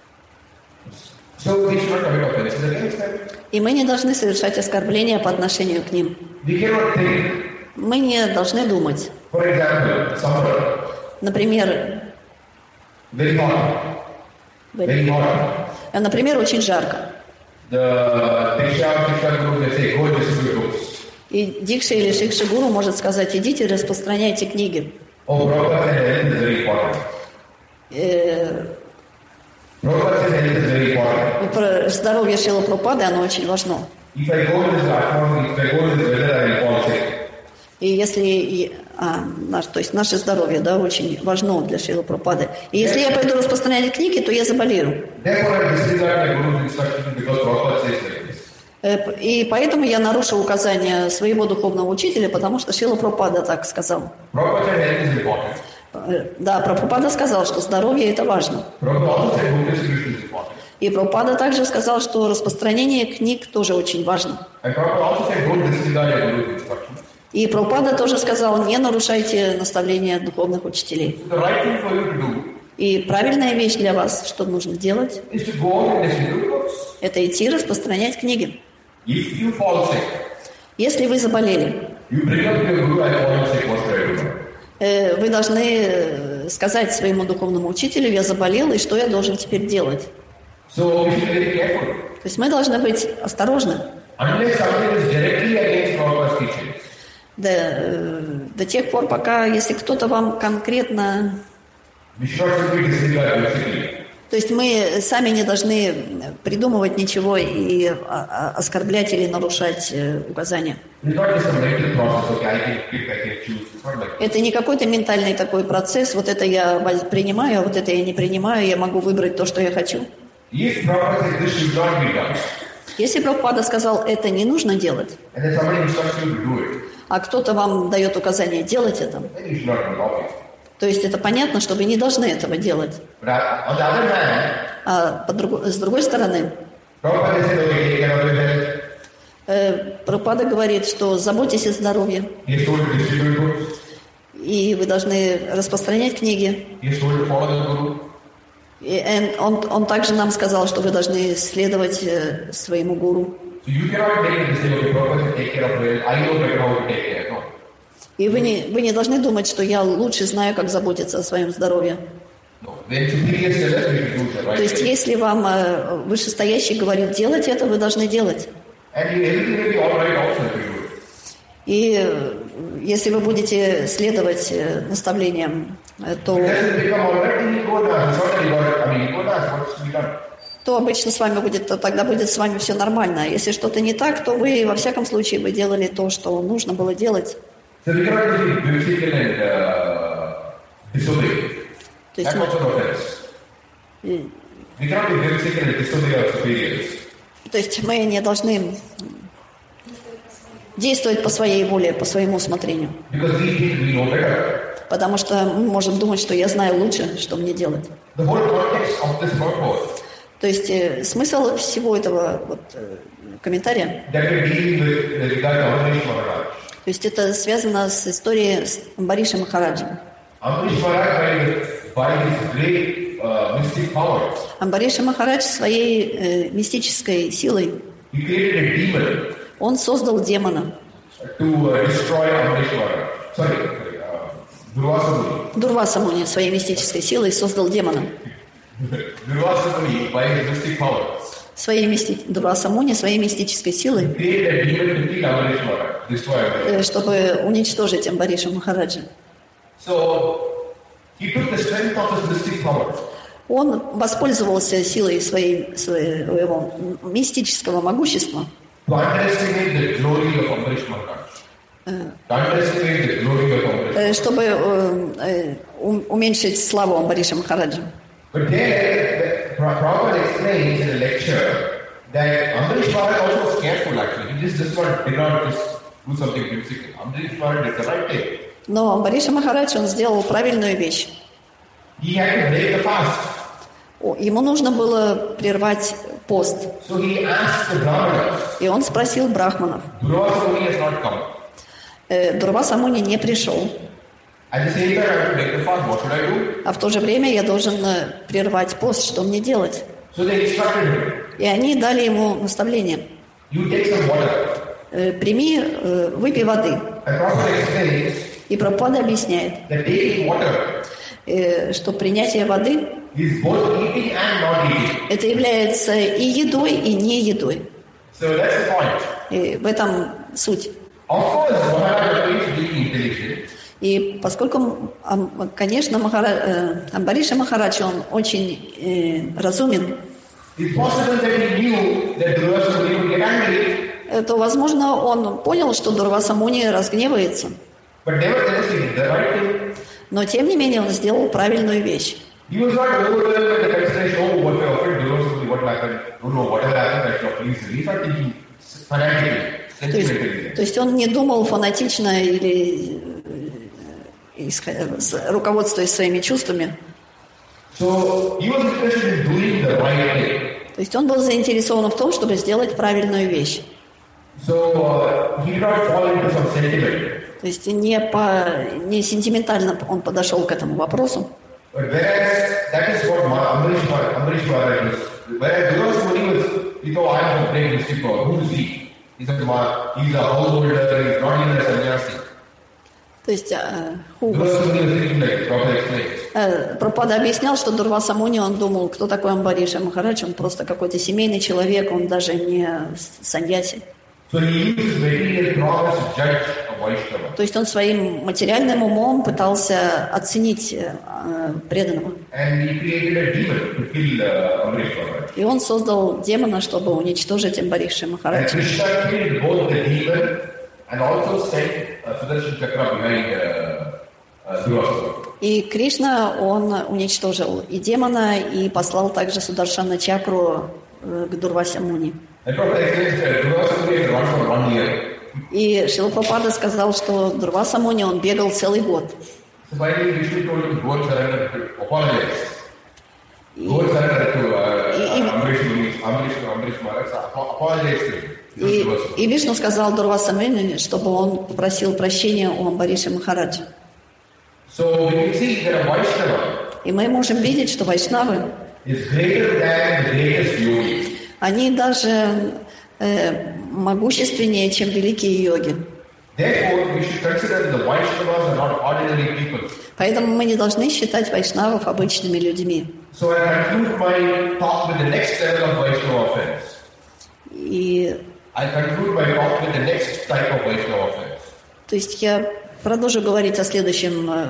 So we should not commit offenses against them. И мы не должны совершать оскорбления по отношению к ним. We cannot think, Мы не должны думать. for example, summer, Например, very hot, very hot. э, например, очень жарко. The Diksha, Shiksha Guru, they say, go distribute books. И дикша или шикша гуру может сказать: идите, распространяйте книги. Oh, Prabhupada said health is very important. Э, Prabhupada said health is very important. про здоровье Шрилы Прабхупады, оно очень важно. If I go in this atmosphere, if I go in this weather, I will fall sick. И если и- а, наш, то есть наше здоровье, да, очень важно для Шрилы Прабхупады. И если я пойду распространять книги, то я заболею. Therefore, I disregard my Guru's instruction because Prabhupada says like this. Э, п- И поэтому я нарушу указания своего духовного учителя, потому что Шрила Прабхупада так сказал. Prabhupada said health is important. Э, Да, Прабхупада сказал, что здоровье это важно. Prabhupada also said book distribution is important. И Прабхупада также сказал, что распространение книг тоже очень важно. And Prabhupada also said don't disregard your Guru's instructions. И Прабхупада тоже сказал: не нарушайте наставления духовных учителей. So the right thing for you to do И правильная вещь для вас, что нужно делать, is to go out and distribute books. это идти распространять книги. If you fall sick, Если вы заболели, you bring up to your Guru, I fall sick, what should I do? э, вы должны э, сказать своему духовному учителю: я заболел, и что я должен теперь делать. So we should be very careful. То есть мы должны быть осторожны. Unless something is directly against Prabhupada's teachings, До, э, до тех пор, пока, если кто-то вам конкретно we should not simply disregard basically. То есть мы сами не должны придумывать ничего и а, а, оскорблять или нарушать э, указания. It's not just a mental process, okay, I can pick, I can choose. It's not like that. Это не какой-то ментальный такой процесс, вот это я воз- принимаю, а вот это я не принимаю, я могу выбрать то, что я хочу. If Prabhupada says this should not be done, Если Прабхупада сказал, это не нужно делать, and then somebody instructs you to do it, а кто-то вам дает указание делать это, then you should not be obvious. то есть это понятно, что вы не должны этого делать. But uh, on the other hand, А по друг- с другой стороны, Prabhupada said, okay, take care of your health. э, Прабхупада говорит, что заботьтесь о здоровье, He is told to distribute goods. и вы должны распространять книги. He is told to follow the Guru. И он, он, он также нам сказал, что вы должны следовать э, своему гуру. So you cannot make this thing, okay, Prabhupada said take care of your health. I know better how to take care. No. И вы не, вы не должны думать, что я лучше знаю, как заботиться о своем здоровье. No. When superiors tell us, we should do the right То есть, thing. если вам э, вышестоящий говорит делать это, вы должны делать. And you, everything will be all right also if you do it. И э, если вы будете следовать э, наставлениям, э, то, If it doesn't become all right, then you go and ask. It's not that you got it. I mean, you go and ask what's to be done. то обычно с вами будет, то тогда будет с вами все нормально. А если что-то не так, то вы, во всяком случае, вы делали то, что нужно было делать. So we cannot be whimsical and uh, disobey. То есть, That's also an offense. э, We cannot be whimsical and disobey our superiors. то есть мы не должны действовать по своей воле, по своему усмотрению. Because we think we know better. Потому что мы можем думать, что я знаю лучше, что мне делать. The whole context of this purpose То есть э, смысл всего этого вот, э, комментария, that we're dealing with the regard to Amrish Maharaj. то есть это связано с историей с Амбаришем Махараджем. Amrish Maharaj, by, the, by his great uh, mystic powers, Амбариша Махарадж своей э, мистической силой, he created a demon он создал демона. to uh, destroy Amrish Maharaj. Sorry, sorry uh, Durvasa Muni. Дурваса Муни своей мистической силой создал демона. Durvasa Muni, by his mystic powers, Своей мисти... Дурваса Муни своей мистической силой, created a demon to kill Amrish Maharaj, destroy Amrish. э, чтобы уничтожить Амбариша Махараджа. So he took the strength of his mystic powers Он воспользовался силой своей, своего мистического могущества, to underestimate the glory of Amrish Maharaj. To underestimate the glory of Amrish. э, чтобы э, э, ум- уменьшить славу Амбариша Махараджа. But there, the Pra- Prabhupada explains in a lecture that Amrish Maharaj also was careful actually. He just, just not, did not just do something whimsical. Amrish Maharaj did the right thing. Но Амбариша Махарадж, он сделал правильную вещь. He had to break the fast. О, Ему нужно было прервать пост. So he asked the Brahmanas, И он спросил брахманов. Durvasa Muni has not come. Э, Дурваса Муни не пришел, At the same time, I have to break the fast. What should I do? а в то же время я должен э, прервать пост. Что мне делать? So they instructed him, И они дали ему наставление. you take some water. Э, Прими, э, выпей воды. And Prabhupada explains И Прабхупада объясняет, that taking water э, что принятие воды is both eating and not eating. это является и едой, и не едой. So that's the point. И в этом суть. Of course, Maharaj appears being intelligent. И поскольку, ам, конечно, Махара, э, Амбариша Махарадж, он очень э, разумен, It's possible that he knew that Durvasa Muni would get angry, э, то, возможно, он понял, что Дурваса Муни разгневается. but nevertheless he did the right thing. Но, тем не менее, он сделал правильную вещь. He was not overwhelmed with the consideration, oh, what will offend Durvasa Muni, what will happen, no, no, whatever happened, I shall please him. He's not thinking fanatically, То есть, sentimentally. то есть он не думал фанатично или э, исход- с- руководствуясь своими чувствами. So he was interested in doing the right thing. То есть он был заинтересован в том, чтобы сделать правильную вещь. So uh, he did not fall into some sentiment. То есть не, по, не сентиментально он подошел к этому вопросу. But whereas that is what Ma- Amrish Maharaj Amrish Maharaj was. Whereas Durvasa Muni was, he thought, I am a great mystic power. Who is he? He's a, ma- he's a householder, he's not even a sannyasi. То есть э, ху- Durvasa Muni was thinking like this, Prabhupada explains. э, Прабхупада объяснял, что Дурваса Муни, он думал, кто такой Амбариша Махарадж, он просто какой-то семейный человек, он даже не саньяси. So he used his material prowess to judge a Vaishnava. То есть он своим материальным умом пытался оценить э, преданного. And he created a demon to kill uh, Amrish Maharaj. И он создал демона, чтобы уничтожить Амбариши And Махараджа. Krishna killed both the demon and also sent uh, Sudarshan Chakra behind uh, uh, Durvasana. И Кришна, он уничтожил и демона, и послал также Сударшана Чакру э, к Дурвасе Муни. And Prabhupada explains that Durvasana is run for one year. И Шрила Прабхупада сказал, что Дурваса Муни, он бегал целый год. So finally Vishnu told him, go and surrender to apologize. Go and surrender to uh, Amrish Muni, Amrish, Amrish Maharaj, apologize to him. И, и Вишну сказал Дурваса Муни, чтобы он попросил прощения у Амбариши Махараджа. So we can see that a Vaishnava И мы можем видеть, что вайшнавы, is greater than the greatest yogi. они даже э, могущественнее, чем великие йоги. Therefore, we should consider that the Vaishnavas are not ordinary people. Поэтому мы не должны считать вайшнавов обычными людьми. So I conclude my talk with the next level of Vaishnava offense. И, I conclude my talk with the next type of Vaishnava offense. то есть я продолжу говорить о следующем. э,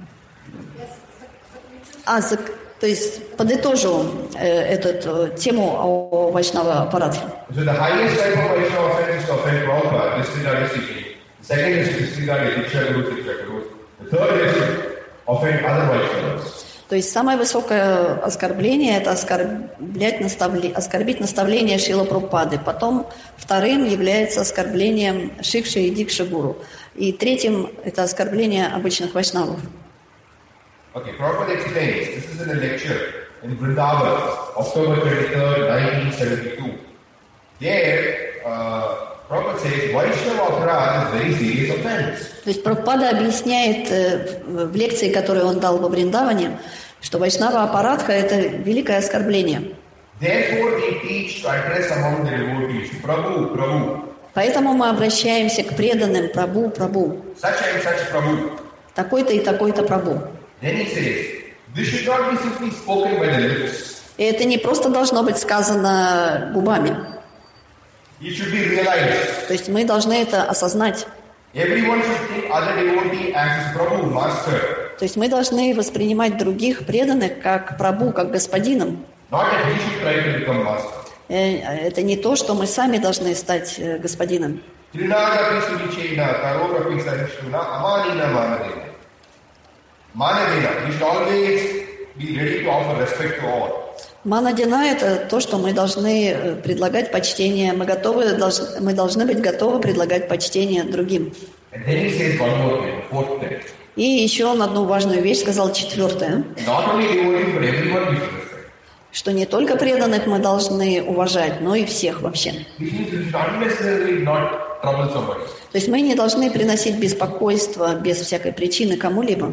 А, зак- то есть подытожу э, эту э, тему о вайшнава аппарате. So the highest type of Vaishnava offense is to offend Prabhupada, disregard his teaching. Second is to disregard the Diksha Guru, Diksha Guru. The third is to offend other Vaishnavas. То есть самое высокое оскорбление – это оскорблять наставле- оскорбить наставление Шрила Прабхупады. Потом вторым является оскорблением Шикши и Дикши Гуру. И третьим – это оскорбление обычных вайшнавов. Okay, Prabhupada explains, this is in a lecture in Vrindavan, October twenty-third, nineteen seventy-two. There, uh, Prabhupada says, Vaishnava aparadha is very serious offense. То есть Прабхупада объясняет э, в лекции, которую он дал во Вриндаване, что вайшнава аппаратха – это великое оскорбление. Therefore, we teach to address among the devotees, Prabhu, Prabhu, Поэтому мы обращаемся к преданным Прабху, Прабху, such and such Prabhu. такой-то и такой-то Прабху. Then he says, this should not be simply spoken by the lips. И это не просто должно быть сказано губами. It should be realized. То есть мы должны это осознать. Everyone should think other devotee as his Prabhu, master. То есть мы должны воспринимать других преданных как Прабху, как господином. Not that he should try to become master. Э, Это не то, что мы сами должны стать э, господином. Trinadapi suvichena, karorapi sahishnuna, amanina manadena. Manadena, we should always be ready to offer respect to all. Манадина – это то, что мы должны э, предлагать почтение. Мы, готовы, должны, мы должны быть готовы предлагать почтение другим. And then he says one more thing, fourth thing. И еще он одну важную вещь сказал, четвертое, Not only devotees, but everyone we should respect. что не только преданных мы должны уважать, но и всех вообще. Which means we should unnecessarily not trouble somebody. То есть мы не должны приносить беспокойство без всякой причины кому-либо.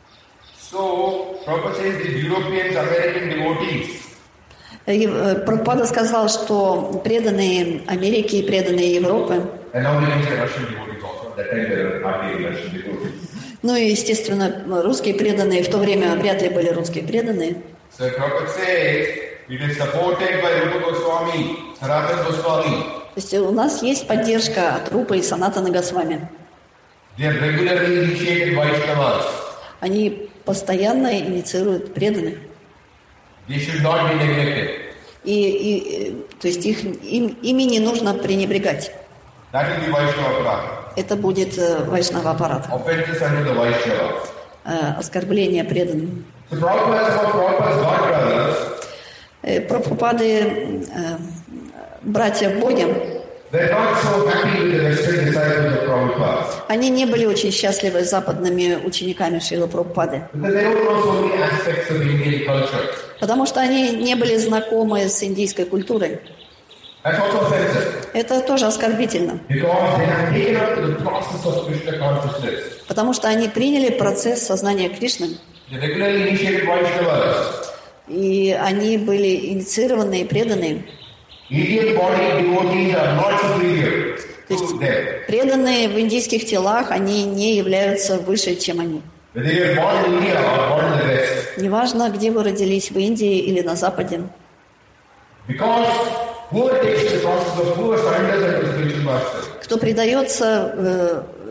So, Prabhupada says the Europeans, American devotees, И, э, Прабхупада сказал, что преданные Америки и преданные Европы, and now we can say Russian devotees also. At that time there were hardly Russian devotees. ну и, естественно, русские преданные, в то время вряд ли были русские преданные. So Prabhupada says, it is supported by Rupa Goswami, Sanatana Goswami. То есть у нас есть поддержка от Рупы и Санатаны Госвами. They have regularly initiated Vaishnavas. Они постоянно инициируют преданных. They should not be neglected. И, и, э, то есть их, им, ими не нужно пренебрегать. That will be Vaishnava Aparadha. Это будет э, вайшнава аппарат, Offenses under the Vaishnava. э, оскорбление преданным. So Prabhupada, some of Prabhupada's God brothers, Э, Прабхупады, э, братья в Боге, they're not so happy with the Western disciples of Prabhupada. они не были очень счастливы с западными учениками Шрилы Прабхупады, Because they don't know so many aspects of Indian culture. потому что они не были знакомы с индийской культурой. That's also offensive. Это тоже оскорбительно, Because they have taken up the process of Krishna consciousness. потому что они приняли процесс сознания Кришны, They regularly initiated Vaishnavas. и они были инициированы и преданы. Indian body devotees are not superior to them. Преданные в индийских телах, они не являются выше, чем они. Whether they are born in India or born in the West. Неважно, где вы родились, в Индии или на Западе. Because whoever takes the process of whoever surrenders unto the spiritual master, Кто предается э,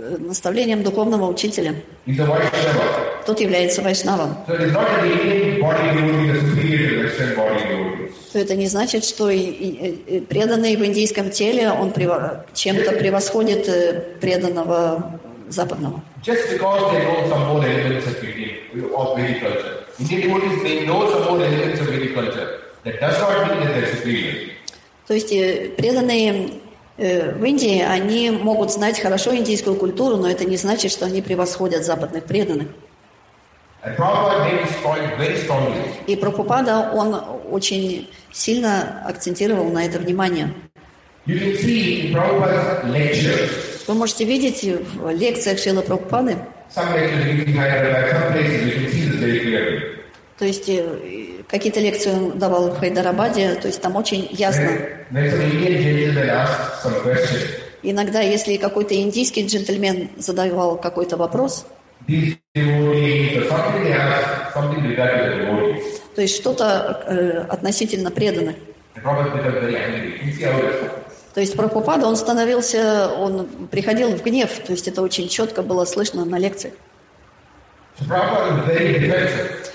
э, наставлением духовного учителя. He's a Vaishnava. Тот является вайшнавом. So it is not that the Indian body devotee is superior to Western body devotees. То это не значит, что и, и, и преданный в индийском теле, он прево- чем-то превосходит э, преданного западного. Just because they know some more elements of Indian, of Vedic culture. Indian devotees, they know some more elements of Vedic culture. That does not mean that they're superior. То есть э, преданные э, в Индии, они могут знать хорошо индийскую культуру, но это не значит, что они превосходят западных преданных. And Prabhupada made this point very strongly. И Прабхупада, он очень сильно акцентировал на это внимание. You can see in Prabhupada's lectures, Вы можете видеть в лекциях Шрилы Прабхупады, some lectures in Hyderabad, some places you can see this very clearly. то есть э, какие-то лекции он давал в Хайдарабаде, то есть там очень ясно. When, when some Indian gentleman asked some question, Иногда, если какой-то индийский джентльмен задавал какой-то вопрос, these devotees or something they asked, something regarding the devotees. то есть что-то э, относительно преданных, And Prabhupada became very angry. You see how it is. то есть Прабхупада, он становился, он приходил в гнев, то есть это очень четко было слышно на лекциях. So Prabhupada was very defensive.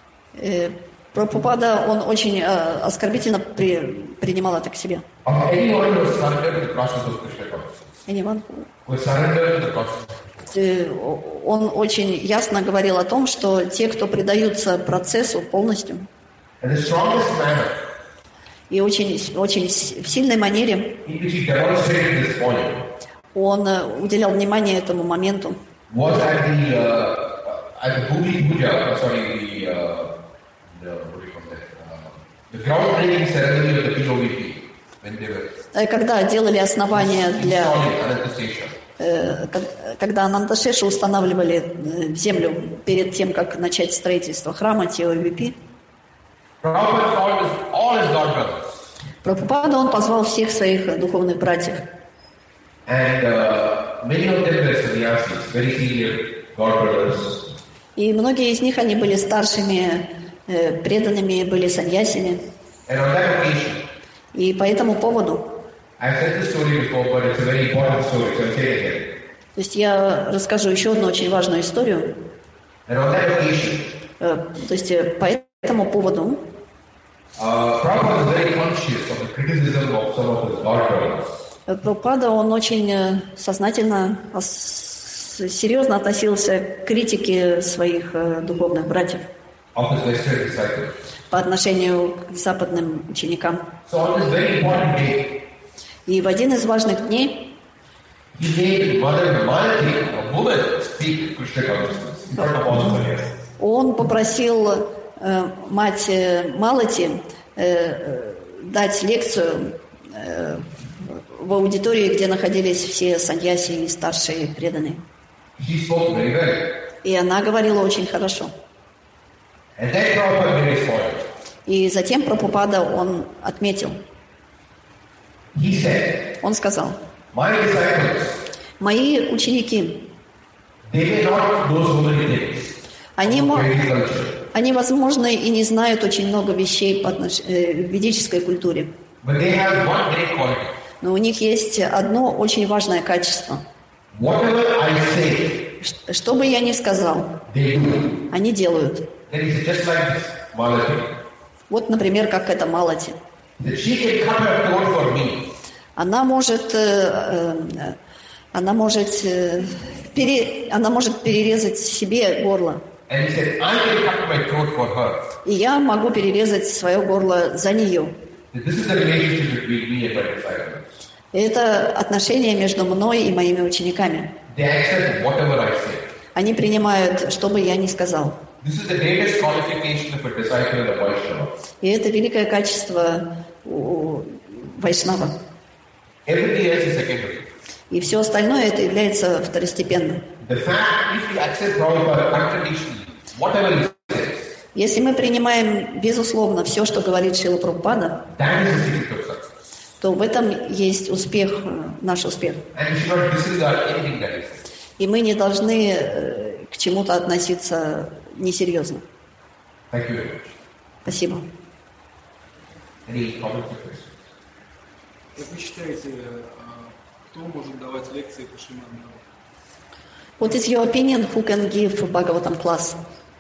Э, Прабхупада, он очень э, оскорбительно при- принимал это к себе. Of anyone who has surrendered to the process of Krishna consciousness. Anyone? Who has surrendered to the process. Э, Он очень ясно говорил о том, что те, кто предаются процессу полностью, And the strongest manner и очень, очень с- в сильной манере, in which he demonstrated this point он э, уделял внимание этому моменту. was at the uh, at the Bhumi Puja, uh, sorry, the, uh, the what do you call that? Uh, the groundbreaking ceremony of the P O V P when they were Э, Когда делали основания для... installing Anantasesha. э, ко- Когда Анандашешу устанавливали э, в землю перед тем, как начать строительство храма Ти О Ви Пи, Prabhupada called his, all his god brothers Прабхупада, он позвал всех своих э, духовных братьев. and uh, many of them were sannyasis, very senior god brothers. И многие из них, они были старшими, э, преданными, были саньясями. And on that occasion, И по этому поводу, I've said this story before, but it's a very important story, so I'll say it again. то есть я расскажу еще одну очень важную историю. And on that occasion, Э, То есть э, по этому поводу uh, Prabhupada was very conscious of the criticism of some of his god brothers. э, Прабхупада, он очень э, сознательно, ос- серьезно относился к критике своих э, духовных братьев Of his Western disciples. по отношению к западным ученикам. So on this very important day, И в один из важных дней he made Mother Malati, a woman, speak Krishna consciousness in front of all the sannyas. он попросил э, мать э, Малати э, э, дать лекцию э, в аудитории, где находились все саньяси и старшие преданные. She spoke very well. И она говорила очень хорошо. And then Prabhupada made his point. И затем Прабхупада, он отметил, He said, он сказал, my disciples, мои ученики, they may not know so many things они, of мо- Vedic culture, они, возможно, и не знают очень много вещей по отнош- э, в ведической культуре, but they have one great quality. но у них есть одно очень важное качество. Whatever I say, Ш- Что бы я ни сказал, they do. они делают. Then he said, just like this, Malati, Вот, например, как это Малати. that she can cut her throat for me. Она может, э, э, она может, э, пере- она может перерезать себе горло. And he said, I can cut my throat for her. И я могу перерезать свое горло за нее. That this is the relationship between me and my disciples. И это отношение между мной и моими учениками. They accept whatever I say. Они принимают, что бы я ни сказал. This is the greatest qualification of a disciple of the Vaishnava. И это великое качество у Вайшнава. Everything else is secondary. И все остальное это является второстепенным. The fact, if we accept Prabhupada unconditionally, whatever he says, Если мы принимаем, безусловно, все, что говорит Шрила Прабхупада, that is the secret of success. то в этом есть успех, э, наш успех. And we should not disregard anything that he says. И мы не должны э, к чему-то относиться несерьезно. Thank you very much. Спасибо. Any comments or questions? Как вы считаете, а, кто может давать лекции по Шримад-Бхагаватам? What is your opinion? Who can give Bhagavatam class?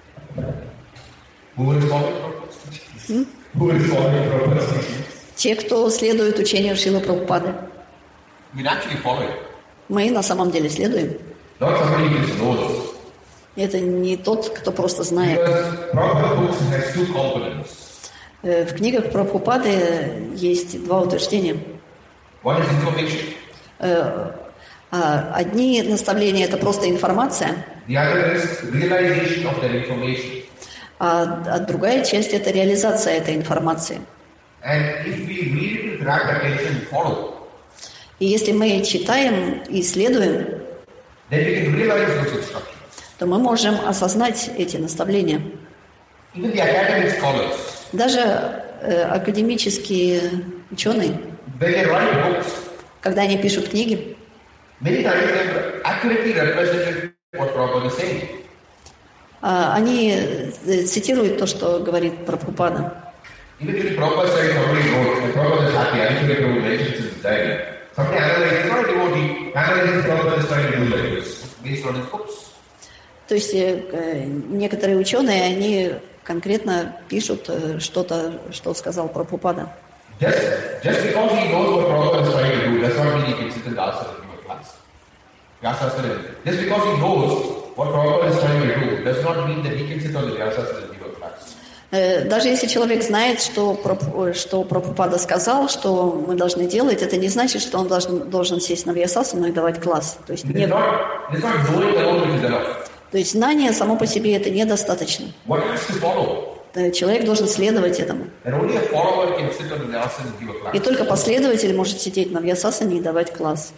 Who is following Prabhupada's teachings? Who is following Prabhupada's teachings? Те, кто следует учению Шрилы Прабхупады. We actually follow it. Мы на самом деле следуем. Not somebody who just knows. Это не тот, кто просто знает. Because Prabhupada books has two components. Э, В книгах Прабхупады есть два утверждения. One is information. Э, а Одни наставления – это просто информация, The other is realization of that information. а а другая часть – это реализация этой информации. And if we read it with rapt attention and follow, И если мы читаем и исследуем, then we can realize those instructions. то мы можем осознать эти наставления. Even the academic scholars, Даже э, академические ученые, when they write books, когда они пишут книги, many times they accurately represent what Prabhupada is saying. а, они э, цитируют то, что говорит Прабхупада. Even if Prabhupada says somebody wrote, and Prabhupada is happy, I think Prabhupada mentions in his diary. Somebody analyzes, not a devotee, analyzes Prabhupada is trying to do like this, based on his books. То есть э, некоторые ученые, они конкретно пишут э, что-то, что сказал Прабхупада. Just, just because he knows what Prabhupada is trying to do, does not mean he can sit in the asana and give a class. Vyasasana. Just because he knows what Prabhupada is trying to do, does not mean that he can sit on the Vyasasana and give a class. Э, Даже если человек знает, что, Прабху- что Прабхупада сказал, что мы должны делать, это не значит, что он должен, должен сесть на Вьясасану и давать класс. То есть, It is нет, not, it is not knowing alone which is enough. то есть знание само по себе это недостаточно. One has to follow. Э, Человек должен следовать этому. And only a follower can sit on the Vyasasana and give a class. И только последователь может сидеть на Вьясасане и давать класс.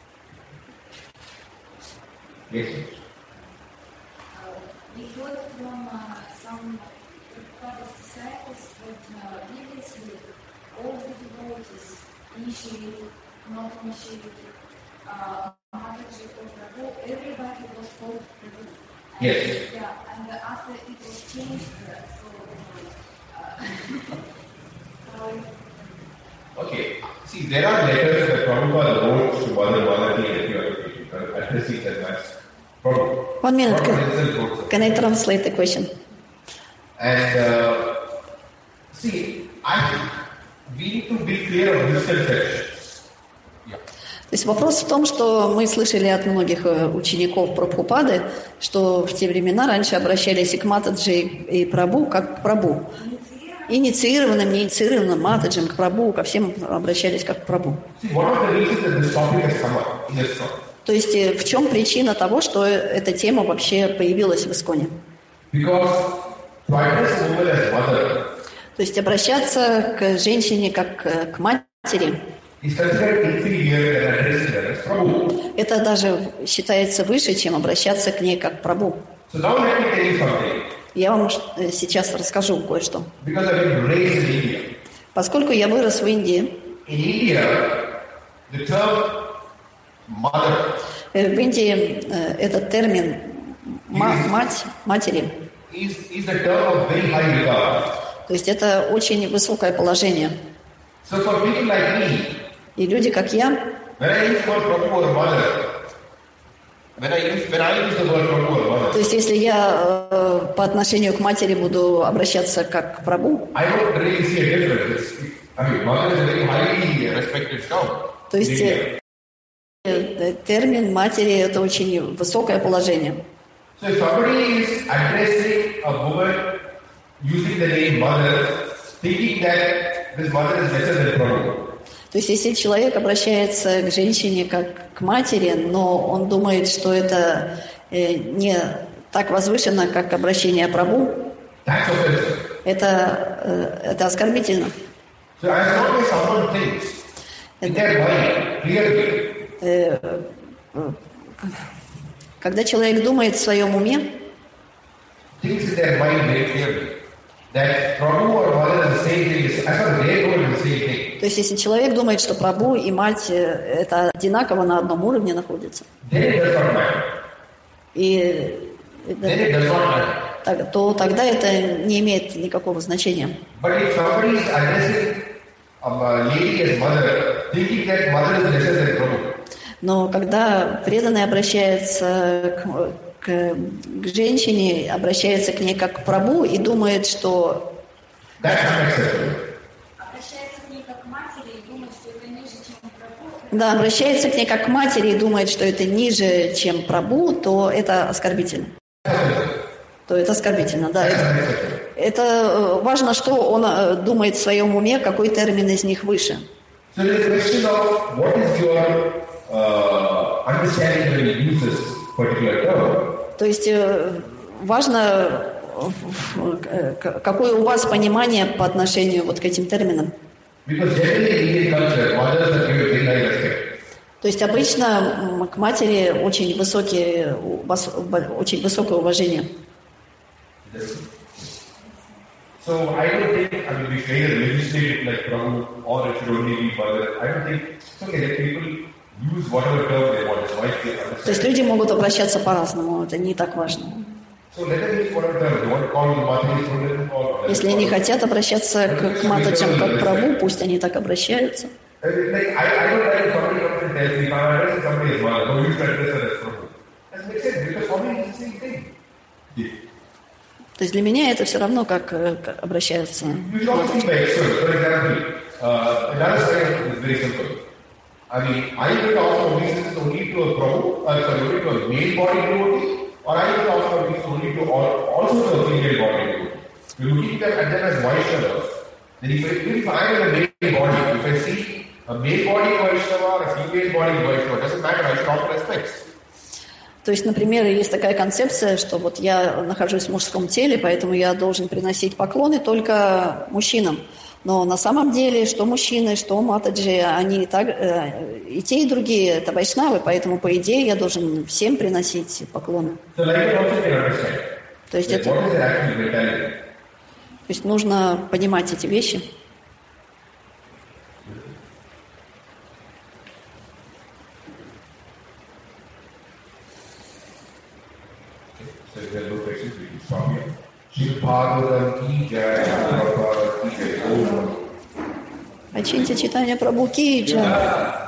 Yes. We heard from uh, some Prabhupada's disciples that uh, previously all the devotees initiated, not initiated, uh, Mataji or Prabhu, everybody was called Prabhu. And, Yes. Yeah, and uh, after it was changed, uh, so uh, how Okay. See, there are letters that Prabhupada wrote to Mother Malati and the other people, addressing them as Prabhu. One minute, Prabhupada can, himself wrote them. can I translate the question? And uh, see, I think we need to be clear of misconceptions. Yeah. То есть вопрос в том, что мы слышали от многих э, учеников Прабхупады, что в те времена раньше обращались и к Матаджи, и Прабху, как к Прабху. Инициированным, неинициированным, Матаджем, к Прабху, ко всем обращались как к Прабху. See, one of the reasons that this topic has come up in this talk, То есть э, в чем причина того, что эта тема вообще появилась в Исконе? because to address a woman as mother То есть обращаться к женщине как э, к матери, is considered inferior than addressing her as Prabhu. это даже считается выше, чем обращаться к ней как к Прабху. So now let me tell you something. Я вам э, сейчас расскажу кое-что. Because I've been raised in India. Поскольку я вырос в Индии, In India, the term mother э, в Индии э, этот термин ма- мать, матери, is, is the term of very high regard. то есть это очень высокое положение. So for people like me, И люди, как я, when I use the word Prabhu or mother, when I use when I use the word Prabhu or mother, то есть если я э, по отношению к матери буду обращаться как к Прабху, I don't really see a difference. It's, I mean, mother is a very highly respected term. то есть in India. э, э, термин матери это очень высокое положение. So if somebody is addressing a woman using the name mother, thinking that this mother is lesser than Prabhu, То есть если человек обращается к женщине как к матери, но он думает, что это э, не так возвышенно, как обращение Прабху, that's offensive. это, э, это оскорбительно. So as long as someone thinks in their mind clearly, Когда человек думает в своем уме, thinks in their mind very clearly that Prabhu or mother is the same thing, as far as they know it is the same thing, то есть если человек думает, что Прабху и мать э, это одинаково на одном уровне находятся, then it does not matter. и, э, Then it does not matter. так- то тогда это не имеет никакого значения. But if somebody is addressing a lady as mother, thinking that mother is lesser than Prabhu, Но когда преданный обращается к, к, к женщине, обращается к ней как к Прабху и думает, что... Обращается к ней как к матери и думает, что это ниже, чем Прабху. Да, обращается к ней как к матери и думает, что это ниже, чем Прабху, то это оскорбительно. То это оскорбительно, да. Это, это важно, что он думает в своем уме, какой термин из них выше. So the question of what is your uh, understanding when you use this particular term? То есть важно, какое у вас понимание по отношению вот к этим терминам. Because generally in Indian culture, mothers are given very high respect. То есть обычно к матери очень высокие, очень высокое уважение. So I don't think, I mean, we try to legislate it like Prabhu or it should only be mother. I don't think, it's okay, let people use whatever term they want, as long as they understand. То есть люди могут обращаться по-разному, это не так важно. So let them use whatever term they want to call you mother, so let them call. Если они хотят обращаться к, к маточам как к Прабху, пусть они так обращаются. Like, I, I don't like if somebody comes and tells me, if I'm addressing somebody as mother, no, you should address her as Prabhu. That makes sense, because for me it's the same thing. Yeah. То есть для меня это все равно, как, как обращаются. You should also think by external. For example, uh, another side is very simple. I mean, I will offer obeisances only to a Prabhu, uh, sorry, only to a male body devotee, or I will offer obeisances only to all, also to a female body devotee. We're looking at them as Vaishnavas. Then if I, if I am in a male body, if I see a male body Vaishnava or a female body Vaishnava, doesn't matter, I should offer respects. То есть, например, есть такая концепция, что вот я нахожусь в мужском теле, поэтому я должен приносить поклоны только мужчинам. Но на самом деле, что мужчины, что матаджи, они так, э, и те, и другие это вайшнавы, поэтому, по идее, я должен всем приносить поклоны. So like also can understand. То есть, Like, это, what is the actual mentality? то есть нужно понимать эти вещи. So if there are no questions, we can stop here. Shri Bhagavatam ki jai, Prabhupada ki jai, Om. Ачиньте читание Прабху ки джай.